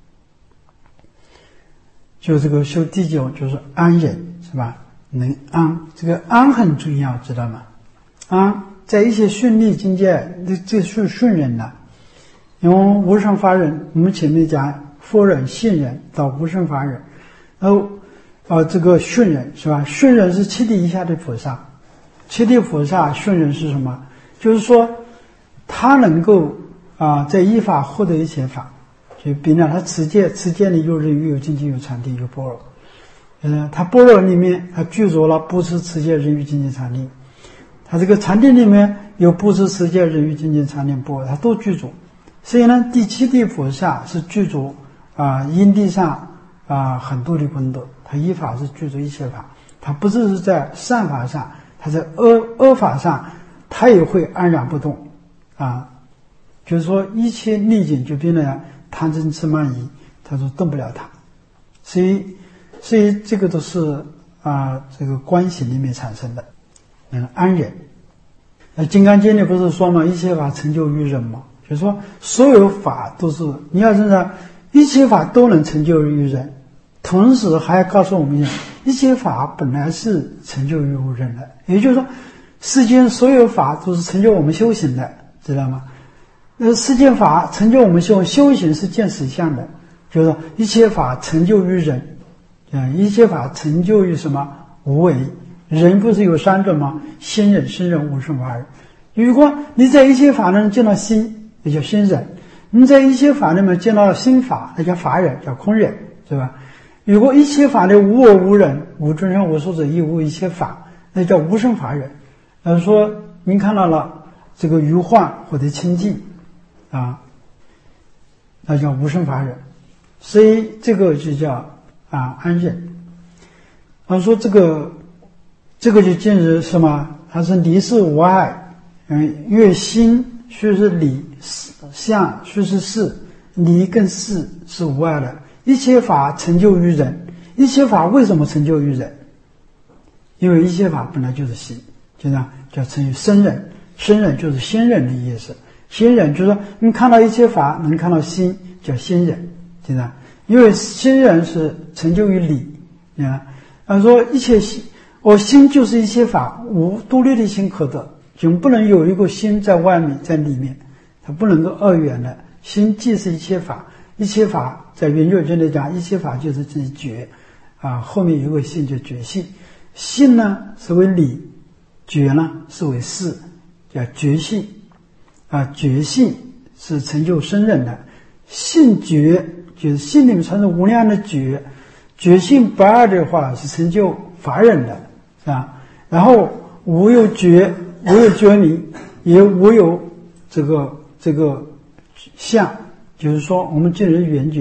就这个修第九就是安忍，是吧？能安，这个安很重要，知道吗？安在一些顺利境界，这这是顺忍的。因为无生法忍，我们前面讲佛忍、信忍到无生法忍，然后啊这个顺忍是吧？顺忍是七地以下的菩萨，七地菩萨顺忍是什么？就是说他能够啊在依法获得一切法，就比如他持戒，持戒里有忍欲有精进有禅定有般若。嗯，他般若里面他具足了布施持戒忍欲精进禅定，他这个禅定里面有布施持戒忍欲精进禅定般若，他都具足。所以呢，第七地菩萨是具足啊因地上啊很多的功德，他依法是具足一切法，他不只是在善法上，他在恶恶法上他也会安然不动啊，就是说一切逆境就变得贪嗔痴慢疑，他说动不了他。所以所以这个都是啊这个观行里面产生的嗯安忍。那金刚经里不是说嘛，一切法成就于忍嘛，就是说所有法都是你要知道一切法都能成就于忍，同时还要告诉我们一切法本来是成就于无忍的，也就是说世间所有法都是成就我们修行的，知道吗？呃，世间法成就我们修修行是见实相的，就是说一切法成就于忍，嗯，一切法成就于什么？无为。人不是有三种吗？心忍、身忍、无生法忍。如果你在一切法里面见到心，也叫心忍；你在一切法里面见到心法，那叫法忍，叫空忍，是吧？如果一切法的无我无忍、无众生无寿者亦无一切法，那叫无生法忍。呃，说您看到了这个余幻或者清净啊，那叫无生法忍。所以这个就叫啊安忍。啊，说这个这个就进入什么？它是离事无碍。嗯，因为心须是理，相须是事，理跟事是无碍的。一切法成就于忍，一切法为什么成就于忍？因为一切法本来就是心，就这样叫成于身忍。身忍就是心忍的意思。心忍就是说你看到一切法能看到心，叫心忍，就这样。因为心忍是成就于理，啊，他说一切心，我心就是一切法，无独立的心可得，总不能有一个心在外面，在里面，它不能够二元的。心既是一切法，一切法在圆觉经里讲，一切法就是自己觉啊，后面有个性叫觉性，性呢是为理，觉呢是为事，叫觉性啊，觉性是成就身忍的，性觉就是心里面存着无量的觉，觉性不二的话是成就法忍的啊。然后无有觉，无有觉明，也无有这个这个相，就是说我们进入圆觉，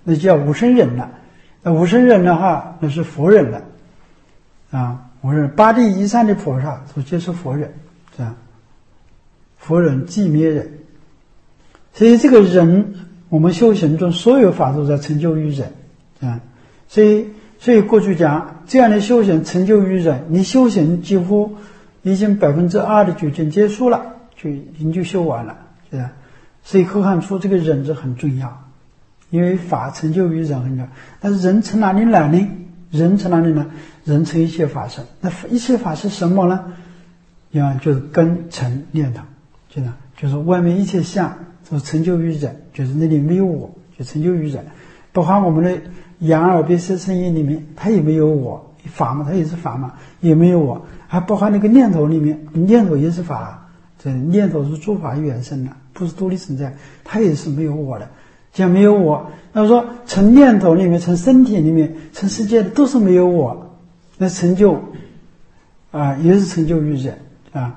那就叫无生忍了。那无生忍的话，那是佛忍了啊。我说八地以上的菩萨都皆是佛忍，是吧？佛忍寂灭忍。所以这个忍，我们修行中所有法都在成就于忍啊。所以所以过去讲这样的修行成就于忍，你修行几乎已经百分之二的就已经结束了，就已经就修完了，是吧？所以可看出这个忍字很重要，因为法成就于忍很重要。但是人从哪里来呢？人从哪里呢？人从一切法生。那一切法是什么呢？呀，就是根尘念头，就是就是外面一切相都成就于忍，就是那里没有我，就成就于忍。包括我们的眼耳鼻舌身意里面，它也没有我，法嘛，它也是法嘛，也没有我。还包括那个念头里面，念头也是法，这念头是诸法原生的，不是独立存在，它也是没有我的。既然没有我，那说从念头里面，从身体里面，从世界的都是没有我，那成就啊，也是成就于忍啊。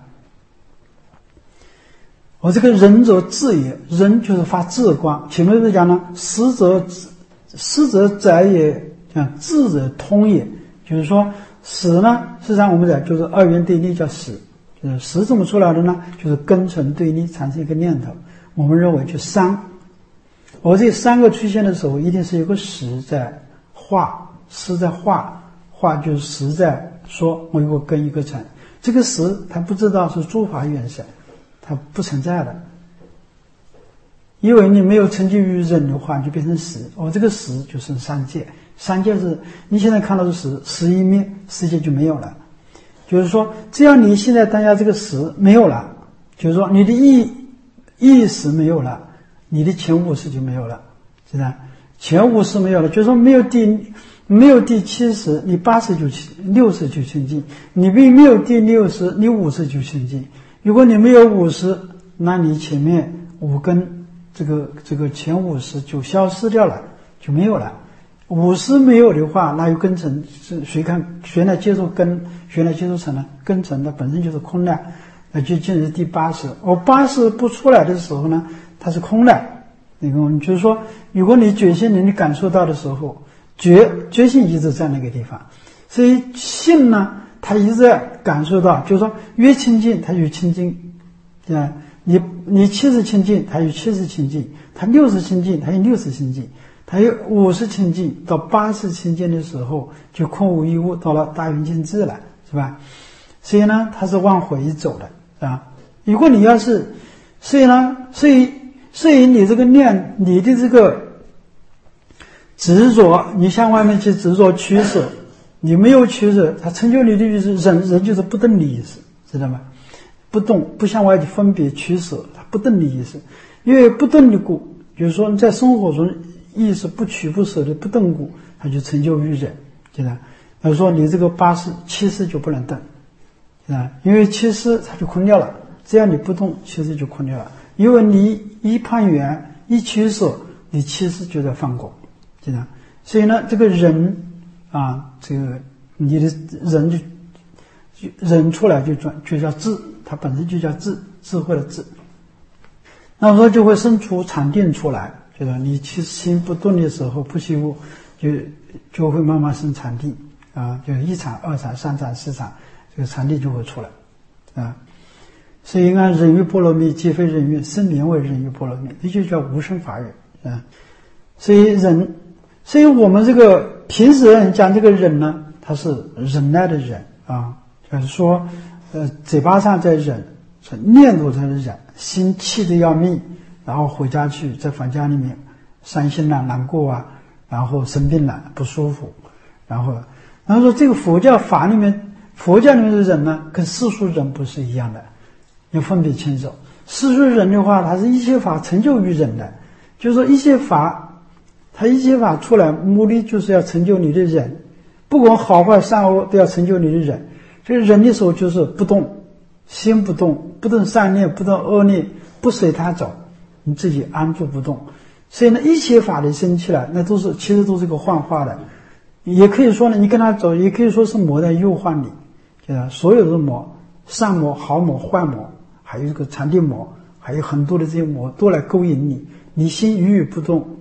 我这个仁者智也，仁就是发智光。前面是讲呢，实则实则载也，讲智者通也，就是说实呢，实际上我们讲就是二元对立叫实，就是实怎么出来的呢？就是根尘对立产生一个念头，我们认为就三。我这三个出现的时候，一定是有个实在化，实在化，化就是实在说我有个根一个尘，这个实他不知道是诸法原生，它不存在的，因为你没有成就于忍的话，就变成实。我、哦、这个实就是三界，三界是你现在看到的实，实一灭，世界就没有了。就是说，只要你现在当下这个实没有了，就是说你的意意识没有了，你的前五识就没有了，是吧？前五识没有了，就是说没有第没有第七识，你八识就六识就清净；你并没有第六识，你五识就清净。如果你没有五识，那你前面五根这个这个前五识就消失掉了，就没有了。五识没有的话，那有根尘是谁看谁来接受根，谁来接受尘呢？根尘它本身就是空的，那就进入第八识。而八识不出来的时候呢，它是空的。那个就是说，如果你觉性能力感受到的时候，觉觉性一直在那个地方，所以性呢，它一直在感受到，就是说越清净它越清净，对吧？你你七十清净，它有七十清净；它六十清净，它有六十清净；它有五十清净，到八十清净的时候，就空无一物，到了大圆净智了，是吧？所以呢，它是往回走的啊。如果你要是，所以呢，所以所以你这个念，你的这个执着，你向外面去执着取舍，你没有取舍，它成就你的意思，人人就是不动的意思，知道吗？不动，不向外去分别取舍，它不动的意思。因为不动的故，就是说你在生活中意识不取不舍的不动故，它就成就于忍，知道？比如说你这个八识七识就不能动，啊，因为七识它就空掉了，只要你不动，七识就空掉了。因为你一攀缘一取舍，你七识就在放过，知道？所以呢，这个人啊，这个你的人就就人出来就转就叫智，它本身就叫智，智慧的智。那么说就会生出禅定出来，就是你其实心不动的时候，不起物，就就会慢慢生禅定啊，就是一禅、二禅、三禅、四禅，这个禅定就会出来啊。所以按忍于波罗蜜，皆非忍于，生名为忍于波罗蜜，这就叫无生法忍啊。所以忍，所以我们这个平时人讲这个忍呢，它是忍耐的忍啊，就是说，呃，嘴巴上在忍，是念头在忍，心气得要命，然后回家去，在房间里面伤心了、难过啊，然后生病了、不舒服，然后，然后说这个佛教法里面，佛教里面的忍呢，跟世俗忍不是一样的。要分别清楚，世俗忍的话，它是一切法成就于忍的，就是说一切法，它一切法出来，目的就是要成就你的忍，不管好坏善恶，都要成就你的忍。这个忍的时候就是不动，心不动，不动善念，不动恶念，不随它走，你自己安住不动。所以呢，一切法的生起来，那都是其实都是个幻化的，也可以说呢，你跟他走，也可以说是魔在诱惑你，对吧？所有的魔，善魔、好魔、坏魔。还有这个禅定魔，还有很多的这些魔都来勾引你，你心语语不动，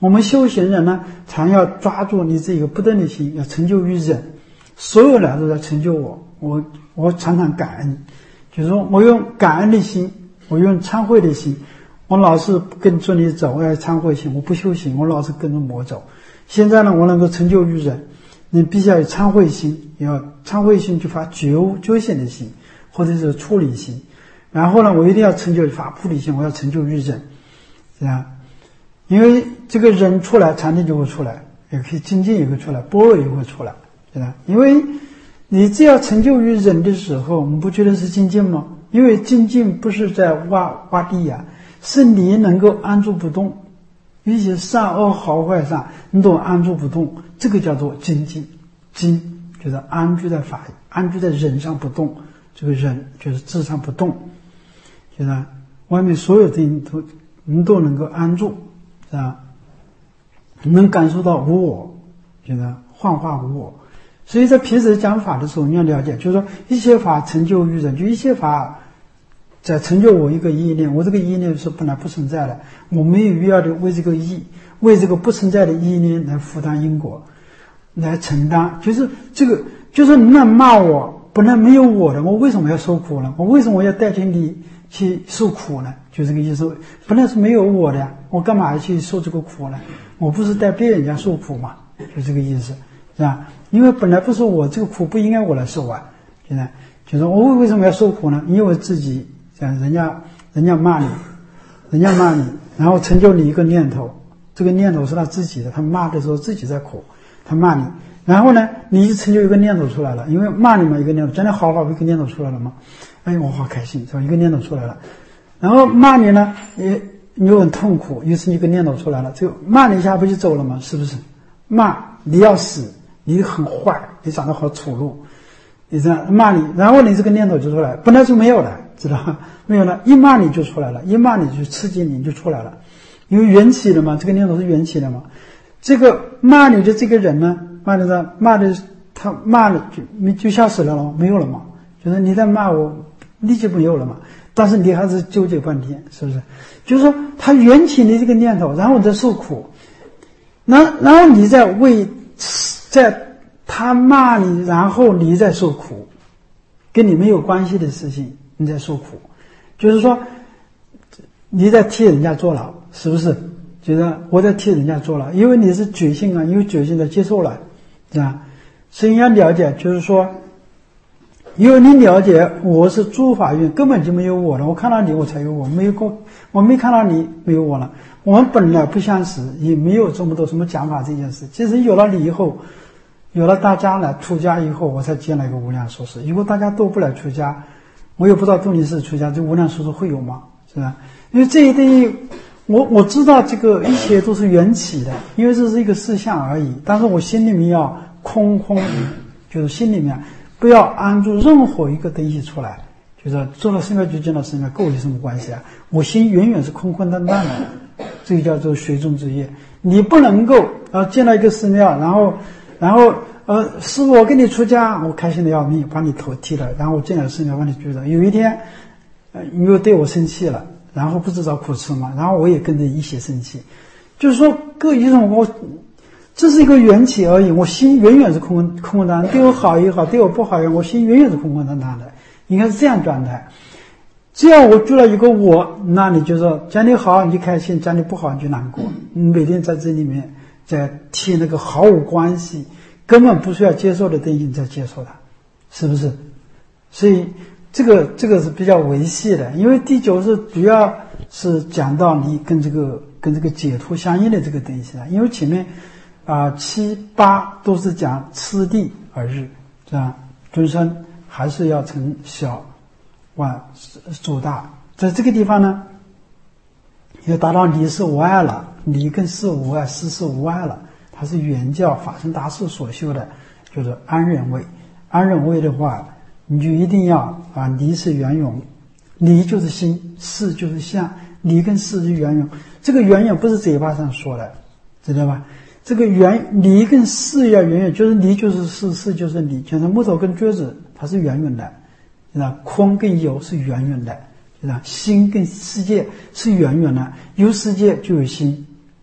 我们修行人呢，常要抓住你这个不动的心，要成就于忍。所有人都在成就我，我我常常感恩，就是说我用感恩的心，我用忏悔的心，我老是跟着你走，我要忏悔心，我不修行，我老是跟着魔走。现在呢，我能够成就于忍，你必须要有忏悔心，要忏悔心就发觉悟觉醒的心，或者是处理心。然后呢，我一定要成就发菩提心，我要成就于忍，这样，因为这个忍出来，禅定就会出来，也可以精进也会出来，般若也会出来，对吧？因为你只要成就于忍的时候，你不觉得是精进吗？因为精进不是在挖挖地呀、啊，是你能够安住不动，一些善恶好坏上你都安住不动，这个叫做精进。精就是安居在法，安居在忍上不动，这个忍就是智上不动，就是外面所有的东西都你都能够安住，是吧？能感受到无我，就是幻化无我。所以在平时讲法的时候，你要了解，就是说一切法成就于人，就一切法在成就我一个意念，我这个意念是本来不存在的，我没有必要的为这个意，为这个不存在的意念来负担因果，来承担。就是这个，就是你们骂我，本来没有我的，我为什么要受苦呢？我为什么要带着你去受苦呢？就这个意思，本来是没有我的呀，我干嘛要去受这个苦呢？我不是带别人家受苦嘛，就这个意思，是吧？因为本来不是我这个苦不应该我来受啊，现在就是我为什么要受苦呢？因为自己像人家人家骂你，人家骂你，然后成就你一个念头，这个念头是他自己的，他骂的时候自己在苦，他骂你，然后呢，你就成就一个念头出来了，因为骂你嘛，一个念头，真的好好一个念头出来了嘛，哎，我好开心，是吧？一个念头出来了，然后骂你呢，也你又很痛苦，又是一个念头出来了，这个骂你一下不就走了吗？是不是？骂你要死。你很坏，你长得好丑陋，你这样骂你，然后你这个念头就出来，本来是没有的，知道吗？没有了，一骂你就出来了，一骂你就刺激你就出来了，因为缘起的嘛，这个念头是缘起的嘛。这个骂你的这个人呢，骂的他骂的他骂了就没就消失了了，没有了嘛，就是你在骂我，立即没有了嘛。但是你还是纠结半天，是不是？就是说他缘起你这个念头，然后你在受苦，然然后你在为。在他骂你，然后你在受苦，跟你没有关系的事情，你在受苦，就是说你在替人家坐牢，是不是？觉得我在替人家坐牢，因为你是觉性啊，因为觉性的接受了，是吧？所以你要了解，就是说，因为你了解我是诸法院，根本就没有我了，我看到你我才有我，没有过我没看到你没有我了。我们本来不相识，也没有这么多什么讲法这件事。其实有了你以后，有了大家来出家以后，我才建了一个无量寿司。如果大家都不来出家，我也不知道杜尼寺出家，这无量寿司会有吗？是吧？因为这一堆，我我知道这个一切都是缘起的，因为这是一个事项而已。但是我心里面要空空，就是心里面不要安住任何一个东西出来，就是做了寺庙就见到寺庙，跟我有什么关系啊？我心远远是空空荡荡的。这个叫做随众之业，你不能够呃建了一个寺庙，然后然后呃师父我跟你出家，我开心的要命，把你头剃了，然后我建了寺庙把你拘了。有一天呃你又对我生气了，然后不知道苦吃嘛，然后我也跟着一起生气，就是说各一种我这是一个缘起而已，我心远远是空空空空荡荡，对我好也好，对我不好也好，我心远远是空空荡荡的，应该是这样状态。只要我住了一个我，那你就说讲你好你就开心，讲你不好你就难过。你每天在这里面在替那个毫无关系根本不需要接受的东西你在接受它，是不是？所以这个这个是比较维系的，因为第九是主要是讲到你跟这个跟这个解脱相应的这个东西啊，因为前面啊、呃、七八都是讲次第而日，这样众生还是要从小往做大，在这个地方呢，要达到离是无碍了，离跟是无碍，事是无碍了，它是原教法身大士所修的，就是安忍位。安忍位的话，你就一定要啊，离是圆融，离就是心，事就是相，离跟事是圆融。这个圆融不是嘴巴上说的，知道吧？这个圆离跟事要圆融，就是离就是事，事就是离，就是木头跟橛子，它是圆融的。空跟有是圆圆的，心跟世界是圆圆的，有世界就有心，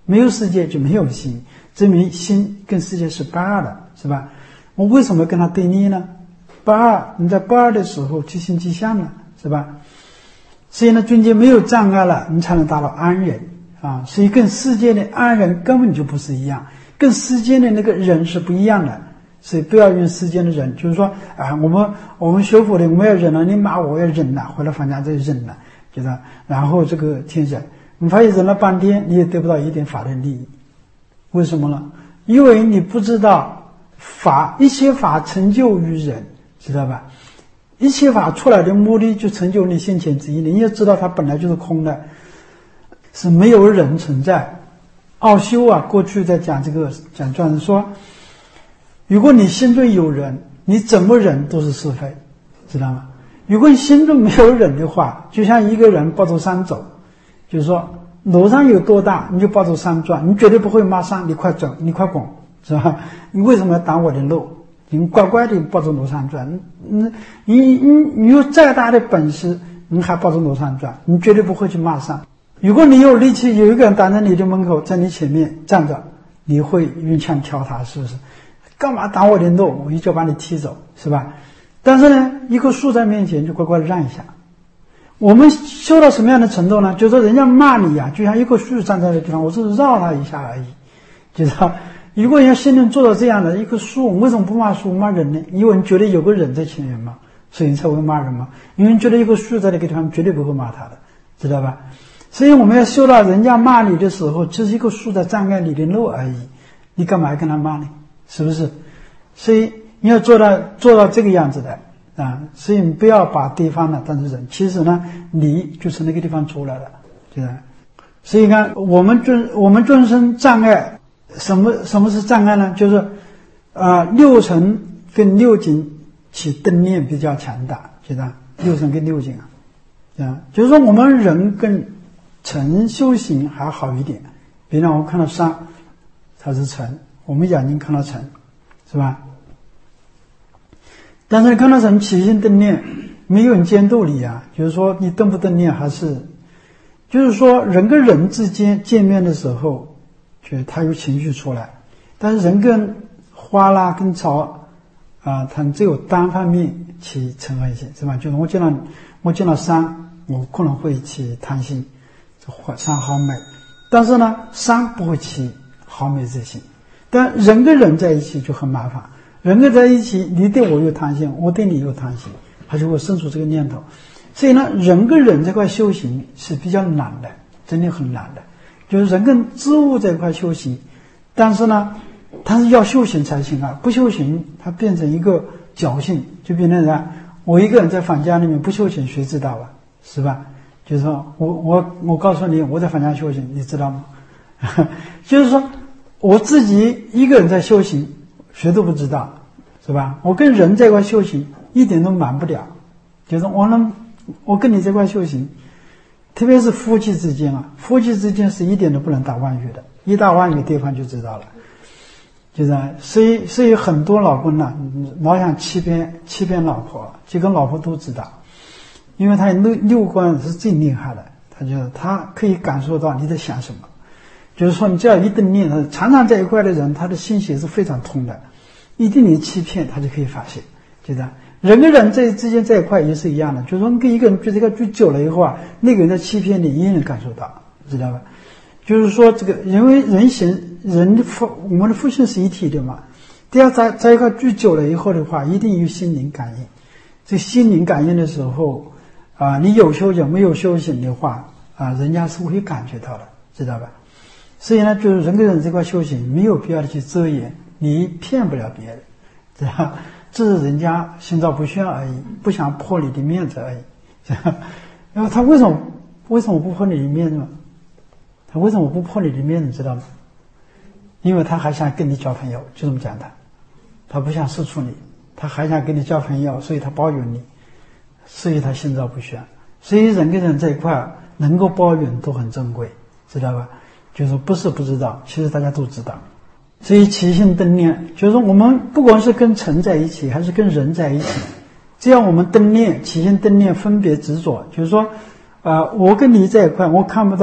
没有世界就没有心，证明心跟世界是不二的，是吧？我为什么跟它对立呢？不二，你在不二的时候即心即相了，是吧？所以呢，中间没有障碍了，你才能达到安忍啊。所以跟世界的安忍根本就不是一样，跟世间的那个忍是不一样的。所以不要用世间的忍，就是说啊，我们我们学佛的我们要忍了，你骂我要忍了，回来放假再忍了，觉得然后这个听忍，你发现忍了半天，你也得不到一点法律利益。为什么呢？因为你不知道法，一切法成就于忍，知道吧？一切法出来的目的就成就你先前之意，你也知道它本来就是空的，是没有人存在。奥修啊，过去在讲这个讲传说，如果你心中有人，你怎么忍都是是非，知道吗？如果你心中没有忍的话，就像一个人抱着山走，就是说楼上有多大，你就抱着山转，你绝对不会骂山，你快走，你快滚，是吧？你为什么要挡我的路？你乖乖地抱着楼上转，你你你你有再大的本事，你还抱着楼上转，你绝对不会去骂山。如果你有力气，有一个人挡在你的门口，在你前面站着，你会用枪挑他，是不是？干嘛挡我的路？我一脚把你踢走，是吧？但是呢，一棵树在面前就乖乖让一下。我们修到什么样的程度呢？就是说人家骂你呀、啊，就像一棵树站在那地方，我是绕他一下而已，就是说如果人家心能做到这样的一棵树，为什么不骂树骂人呢？因为你觉得有个人在前面嘛，所以你才会骂人嘛。因为你觉得一棵树在那个地方绝对不会骂他的，知道吧？所以我们要修到人家骂你的时候，就是一棵树在障碍你的路而已，你干嘛要跟他骂呢？是不是？所以你要做到做到这个样子的啊，所以你不要把对方呢当成人，其实呢你就是那个地方出来的，对吧？所以看我们众我们众生障碍。什么什么是障碍呢？就是啊、呃，六尘跟六境起灯念比较强大，知道？六尘跟六境啊，啊，就是说我们人跟尘修行还好一点。比如我们看到山，它是尘，我们眼睛看到尘，是吧？但是看到尘起心动念没有监督你啊，就是说你动不动念还是，就是说人跟人之间见面的时候。就他有情绪出来，但是人跟花啦跟草啊，它只有单方面起嗔恨心，是吧？就是我见到我见到山，我可能会起贪心，这山好美，但是呢，山不会起好美之心。但人跟人在一起就很麻烦，人跟在一起，你对我有贪心，我对你有贪心，他就会生出这个念头。所以呢，人跟人这块修行是比较难的，真的很难的。就是人跟植物这块修行，但是呢，它是要修行才行啊，不修行它变成一个侥幸，就变成啥？我一个人在房间里面不修行，谁知道啊？是吧？就是说我我我告诉你，我在房间修行，你知道吗？就是说我自己一个人在修行，谁都不知道，是吧？我跟人这块修行一点都瞒不了，就是我能，我跟你这块修行。特别是夫妻之间啊，夫妻之间是一点都不能打妄语的，一打妄语对方就知道了，就是所以所以很多老公呢，老想欺骗欺骗老婆，结果老婆都知道，因为他六六观是最厉害的，他就他可以感受到你在想什么，就是说你只要一动念，他常常在一块的人，他的心血是非常通的，一定你欺骗他就可以发现，就这样。人跟人这之间在一块也是一样的，就是说你跟一个人聚这个聚久了以后啊，那个人在欺骗你，也能感受到，知道吧？就是说这个，因为人形人的父，我们的父性是一体的嘛。第二，在在一块聚久了以后的话，一定有心灵感应。这心灵感应的时候啊，你有修行没有修行的话啊，人家是会感觉到的，知道吧？所以呢，就是人跟人这块修行没有必要的去遮掩，你骗不了别人，知道吧？这是人家心照不宣而已，不想破你的面子而已。然后他为什么为什么不破你的面子呢？他为什么不破你的面子，知道吗？因为他还想跟你交朋友，就这么简单。他不想失处你，他还想跟你交朋友，所以他包容你，所以他心照不宣。所以人跟人这一块能够包容都很珍贵，知道吧？就是不是不知道，其实大家都知道。所以起心动念，就是说我们不管是跟尘在一起还是跟人在一起，只要我们动念起心动念分别执着，就是说呃，我跟你在一块，我看不到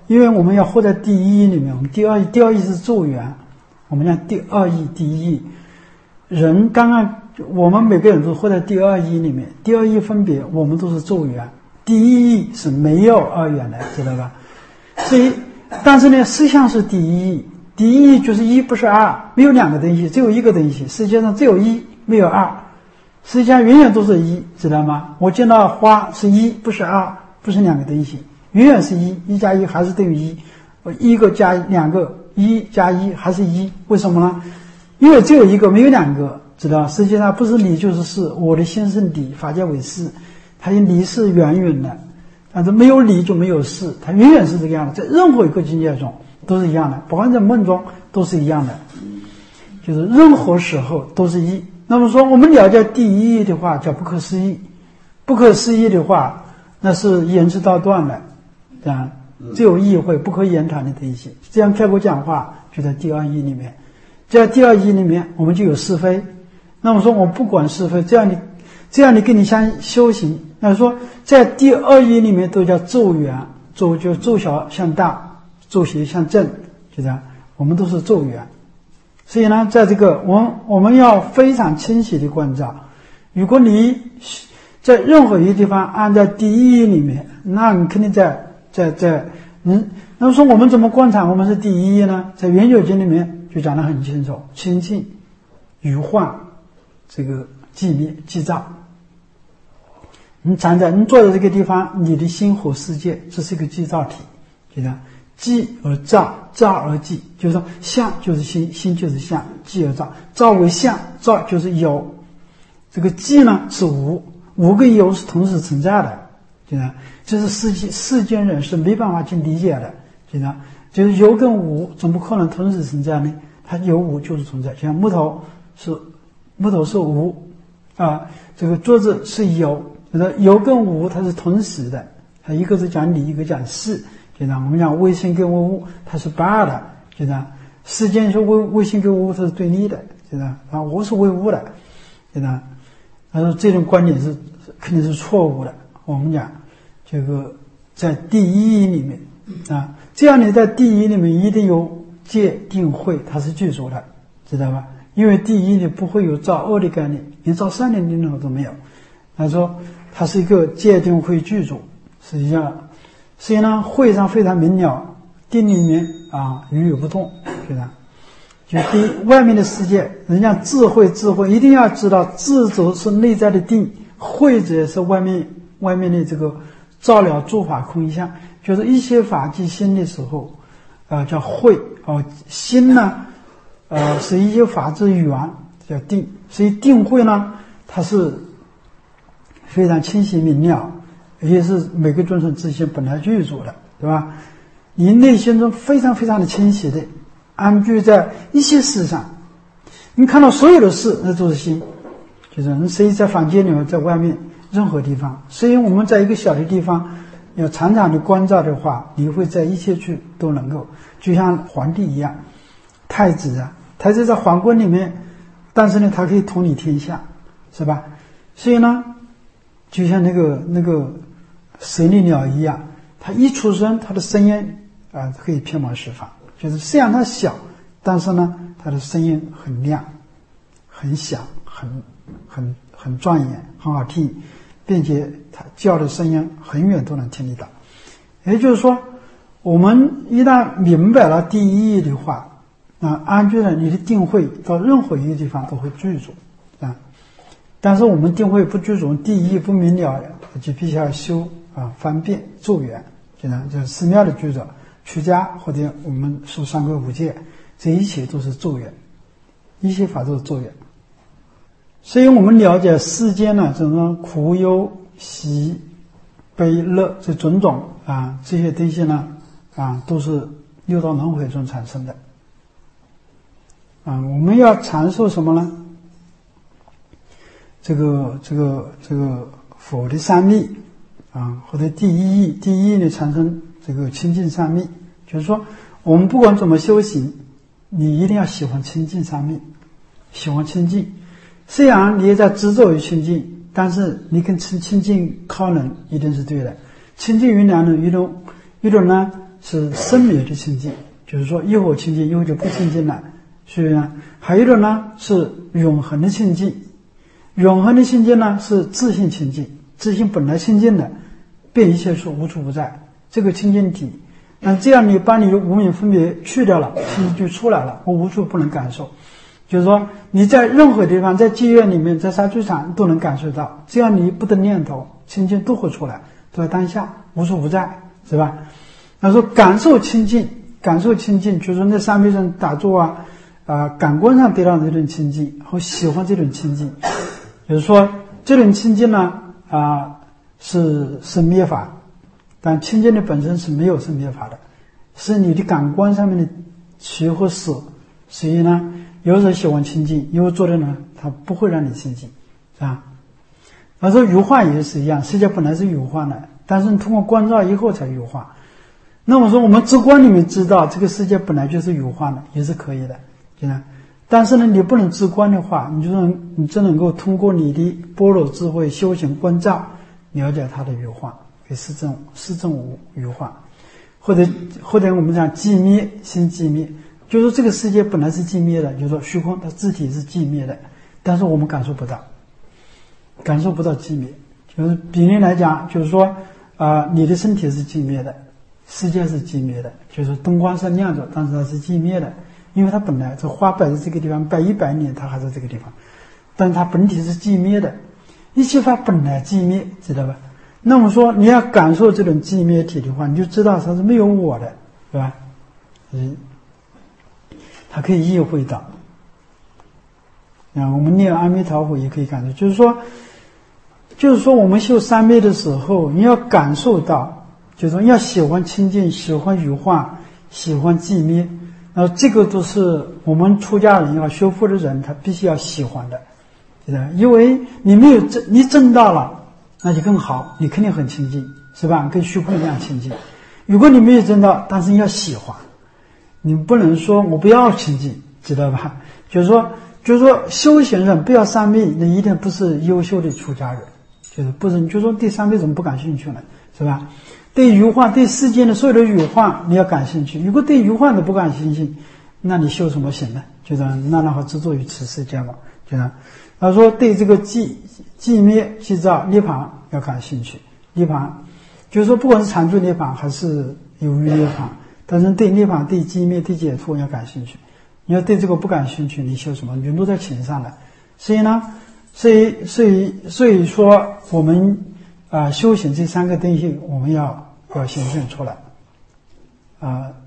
因为我们要活在第一义里面，我们第二义，第二义是咒缘，我们讲第二义第一义。人刚刚我们每个人都活在第二义里面，第二义分别我们都是咒缘，第一义是没有二缘的，知道吧？所以但是呢，实相是第一义，第一义就是一不是二，没有两个东西，只有一个东西，世界上只有一没有二，世界上永远都是一，知道吗？我见到花是一不是二，不是两个东西，永远是一，一加一还是等于一，一个加两个，一加一还是一，为什么呢？因为只有一个没有两个，知道实际上不是理就是事，我的心是理，法界为事，它的理是远远的，但是没有理就没有事，它永远是这个样的，在任何一个境界中都是一样的，不管在梦中都是一样的，就是任何时候都是一。那么说我们了解第一义的话叫不可思议，不可思议的话那是言之道断的，这样只有意会不可言谈的东西，这样开口讲话就在第二义里面，在第二义里面我们就有是非。那么说我不管是非，这样你这样你跟你相修行，那说在第二义里面都叫咒缘，咒就咒小向大，咒邪向正，就这样我们都是咒缘。所以呢在这个我们我们要非常清晰的关照，如果你在任何一个地方按在第一义里面，那你肯定在在在嗯，那么说我们怎么观察我们是第一义呢？在圆觉经里面就讲得很清楚，清净余幻这个寂灭寂照，你站在你坐在这个地方，你的心和世界这是一个寂照体，觉得寂而照，照而寂，就是说相就是心，心就是相，寂而照，照为相，照就是有，这个寂呢是无，无跟有是同时存在的，觉得这是世界世间人是没办法去理解的，觉得就是有跟无怎么可能同时存在呢？它有无就是存在，像木头是木头是无啊，这个桌子是有，有跟无它是同时的，它一个是讲理，一个讲事，就这样我们讲唯心跟唯物它是不二的，就这样世间说唯唯心跟唯物它是对立的，就这样啊，我是唯物的，就这样他说这种观点是肯定是错误的。我们讲这个在第一义里面啊，这样你在第一里面一定有戒定慧，它是具足的，知道吧？因为第一你不会有造恶的概念，连造善的念头都没有。他说它是一个戒定慧具足，实际上实际上慧上非常明了，定里面啊语有不动，对吧？就第外面的世界，人家智慧智慧一定要知道，智者是内在的定，慧者是外面外面的这个照了诸法空一相，就是一切法即心的时候，呃叫慧哦，心呢，呃是一切法之源，叫定。所以定慧呢，它是非常清晰明了，也是每个众生自心本来具足的，对吧？你内心中非常非常的清晰的安居在一切事上，你看到所有的事那都是心，就是你谁在房间里面，在外面任何地方，所以我们在一个小的地方要常常的关照的话，你会在一切处都能够，就像皇帝一样，太子啊，太子在皇宫里面，但是呢他可以统理天下，是吧？所以呢就像那个那个舍利鸟一样，他一出生他的声音啊、呃、可以遍满十方，就是虽然它小，但是呢它的声音很亮很响，很很很庄严，很好听，并且它叫的声音很远都能听得到。也就是说我们一旦明白了第一义的话啊，安居了你的定慧到任何一个地方都会具足啊。但是我们定慧不具足，第一义不明了，就必须要修啊方便助缘，就这样，就是寺庙的居者出家或者我们说三皈五戒，这一切都是助缘，一切法都是助缘。所以我们了解世间呢，这种苦忧喜悲乐这种种啊，这些东西呢啊，都是六道轮回中产生的啊。我们要阐述什么呢？这个这个这个佛的三密啊，或者第一义，第一义呢产生这个清净三密，就是说我们不管怎么修行，你一定要喜欢清净三密，喜欢清净。虽然你也在执着于清净，但是你跟清清净靠拢一定是对的。清净有两种，一种一种呢是生灭的清净，就是说一会儿清净，一会儿就不清净了。所以呢，还有一种呢是永恒的清净，永恒的清净呢是自性清净，自性本来清净的，遍一切处无处不在，这个清净体。那这样你把你的无明分别去掉了，清净就出来了，我无处不能感受。就是说你在任何地方，在妓院里面，在杀猪场都能感受到，只要你不得念头，清净都会出来，都在当下，无处不在，是吧？他说感受清净，感受清净，就是说那三昧上打坐啊，啊、呃，感官上得到这种清净，和喜欢这种清净，就是说这种清净呢，啊、呃，是是灭法，但清净的本身是没有生灭法的，是你的感官上面的取和舍，所以呢。有人喜欢清净，有做的呢，他不会让你清净，是吧？他说有化也是一样，世界本来是有化的，但是你通过观照以后才有化。那么说我们直观里面知道这个世界本来就是有化的，也是可以的，对吧？但是呢，你不能直观的话，你就能你只能够通过你的般若智慧修行观照，了解它的有化，给实证实证无有化，或者或者我们讲寂灭心寂灭。就是说这个世界本来是寂灭的，就是说虚空它自体是寂灭的，但是我们感受不到，感受不到寂灭。就是比例来讲，就是说啊、呃，你的身体是寂灭的，世界是寂灭的，就是灯光是亮着，但是它是寂灭的，因为它本来这花摆在这个地方，摆一百年它还在这个地方，但是它本体是寂灭的，一切法本来寂灭，知道吧？那么说你要感受这种寂灭体的话，你就知道它是没有我的，对吧？嗯。它可以意会到，啊，我们念阿弥陀佛也可以感受，就是说，就是说我们修三昧的时候，你要感受到，就是说要喜欢清净，喜欢语化，喜欢寂灭，然后这个都是我们出家人要修佛的人，他必须要喜欢的，对吧？因为你没有证，你证到了，那就更好，你肯定很清净，是吧？跟虚空一样清净。如果你没有证到，但是你要喜欢。你不能说我不要清净，知道吧？就是说，就是说，修行人不要三昧，那一定不是优秀的出家人，就是不是。你就说对三昧怎么不感兴趣呢？是吧？对语化，对世间的所有的语化你要感兴趣。如果对语化都不感兴趣，那你修什么行呢？就是那然后执着于此世间嘛，就是他说对这个寂寂灭寂照涅槃要感兴趣，涅槃就是说不管是常住涅槃还是有余涅槃。但是对涅槃、对寂灭、对解脱要感兴趣，你要对这个不感兴趣，你修什么？你落在情上了。所以呢，所以所以所以说，我们啊、呃、修行这三个东西，我们要要显现出来。啊、呃，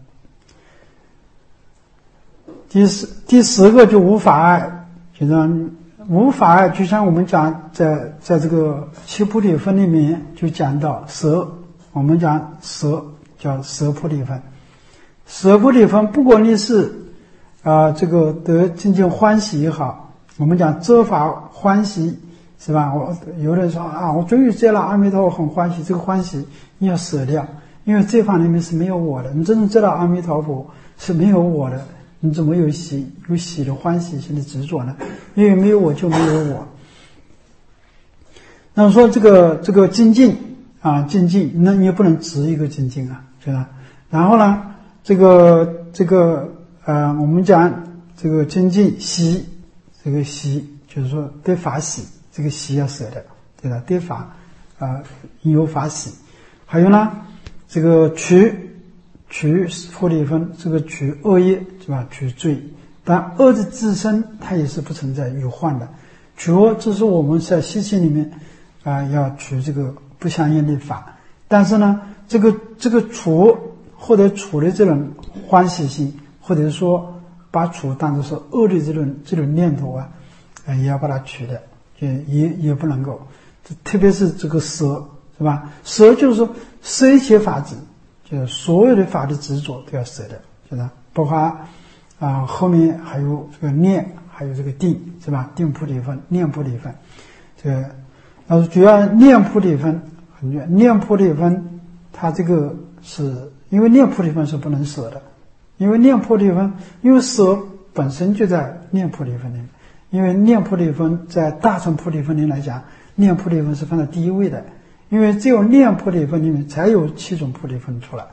第十第十个就无法爱，就是无法爱，就像我们讲在在这个七菩提分里面就讲到舍，我们讲舍叫舍菩提分。舍菩提分，不管你是啊、呃、这个得真正欢喜也好，我们讲遮法欢喜，是吧？我有人说啊，我终于见了阿弥陀佛，很欢喜。这个欢喜你要舍掉，因为这法里面是没有我的。你真正知道阿弥陀佛是没有我的，你怎么有喜有喜的欢喜心的执着呢？因为没有我就没有我。那么说这个这个精进啊，精进，那你也不能执一个精进啊，是吧？然后呢？这个这个呃，我们讲这个精进喜，这个喜就是说对法喜，这个喜要舍的，对吧？对法啊、呃，有法喜。还有呢，这个取取菩提分，这个取恶业是吧？取罪，但恶的自身它也是不存在有患的。取恶，这是我们在习气里面啊、呃、要取这个不相应的法，但是呢，这个这个除。或者处的这种欢喜心，或者说把处当作是恶的这种这种念头啊，呃，也要把它取的，也也也不能够，特别是这个舍，是吧？舍就是说舍一切法执，就是所有的法的执着都要舍的，是吧？包括啊、呃、后面还有这个念，还有这个定，是吧？定菩提分，念菩提分，这个呃主要念菩提分很重要，念菩提分它这个是。因为念菩提分是不能舍的，因为念菩提分，因为舍本身就在念菩提分里面，因为念菩提分在大乘菩提分里来讲，念菩提分是放在第一位的，因为只有念菩提分里面才有七种菩提分出来，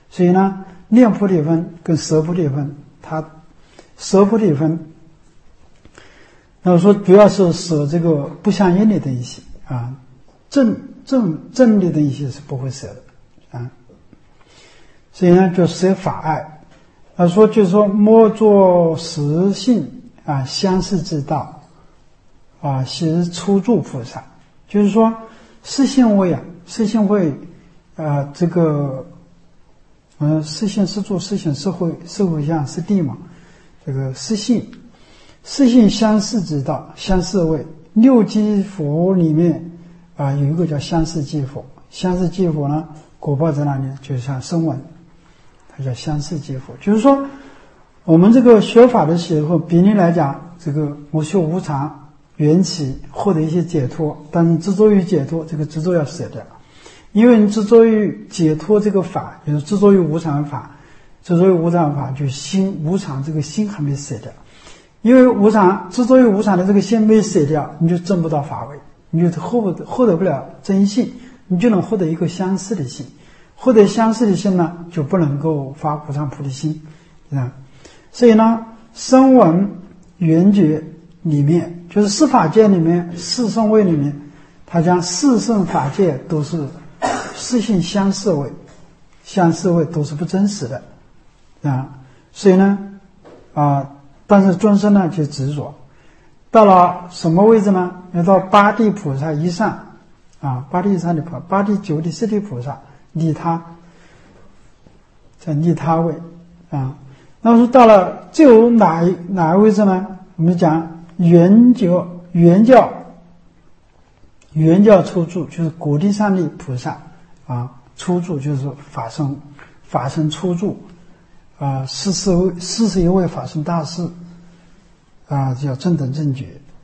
所以呢，念菩提分跟舍菩提分，它舍菩提分，那我说主要是舍这个不相应的东西啊，正正正的东西是不会舍的啊。所以呢，就舍法爱。他说就是说，莫作实性啊，相似之道啊，是初住菩萨。就是说，实性位啊，实性位啊，这个呃，实性是住，实性社会，社会相是地嘛。这个实性，实性相似之道，相似位。六基佛里面啊，有一个叫相似基佛，相似基佛呢，果报在哪里？就像声闻。它叫相似基佛，就是说，我们这个学法的时候，比例来讲，这个我修无常、缘起，获得一些解脱，但是执着于解脱，这个执着要舍掉，因为你执着于解脱这个法，就是执着于无常法，执着于无常法，就心无常这个心还没舍掉，因为无常执着于无常的这个心没舍掉，你就证不到法位，你就获得获得不了真性，你就能获得一个相似的性。获得相似的心呢，就不能够发无上菩提心啊。所以呢，声闻缘觉里面，就是四法界里面，四圣位里面，它将四圣法界都是四性相似位，相似位都是不真实的啊。所以呢，啊，但是众生呢就执着，到了什么位置呢？要到八地菩萨以上啊，八地以上的菩萨，八地九地十地菩萨。利他，在利他位啊，那么说到了最后哪一哪个位置呢？我们讲原教原教原教初住，就是果地上的菩萨啊，初住就是法身法身初住啊，四十位四十一位法身大士啊，叫正等正觉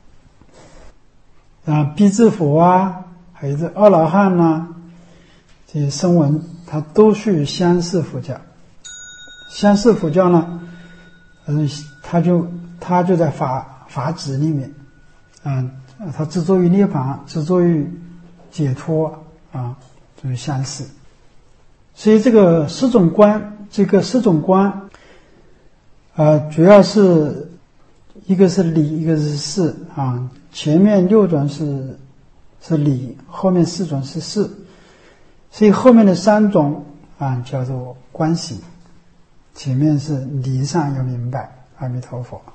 啊，辟支佛啊，还有这阿罗汉呐。这些声闻，它都是相似佛教。相似佛教呢，嗯，它就它就在法法旨里面，啊，它执着于涅槃，执着于解脱啊，就是相似。所以这个十种观，这个十种观，呃，主要是一个是理，一个是事啊。前面六种是是理，后面四种是事。所以后面的三种啊叫做观行，前面是理上要明白阿弥陀佛。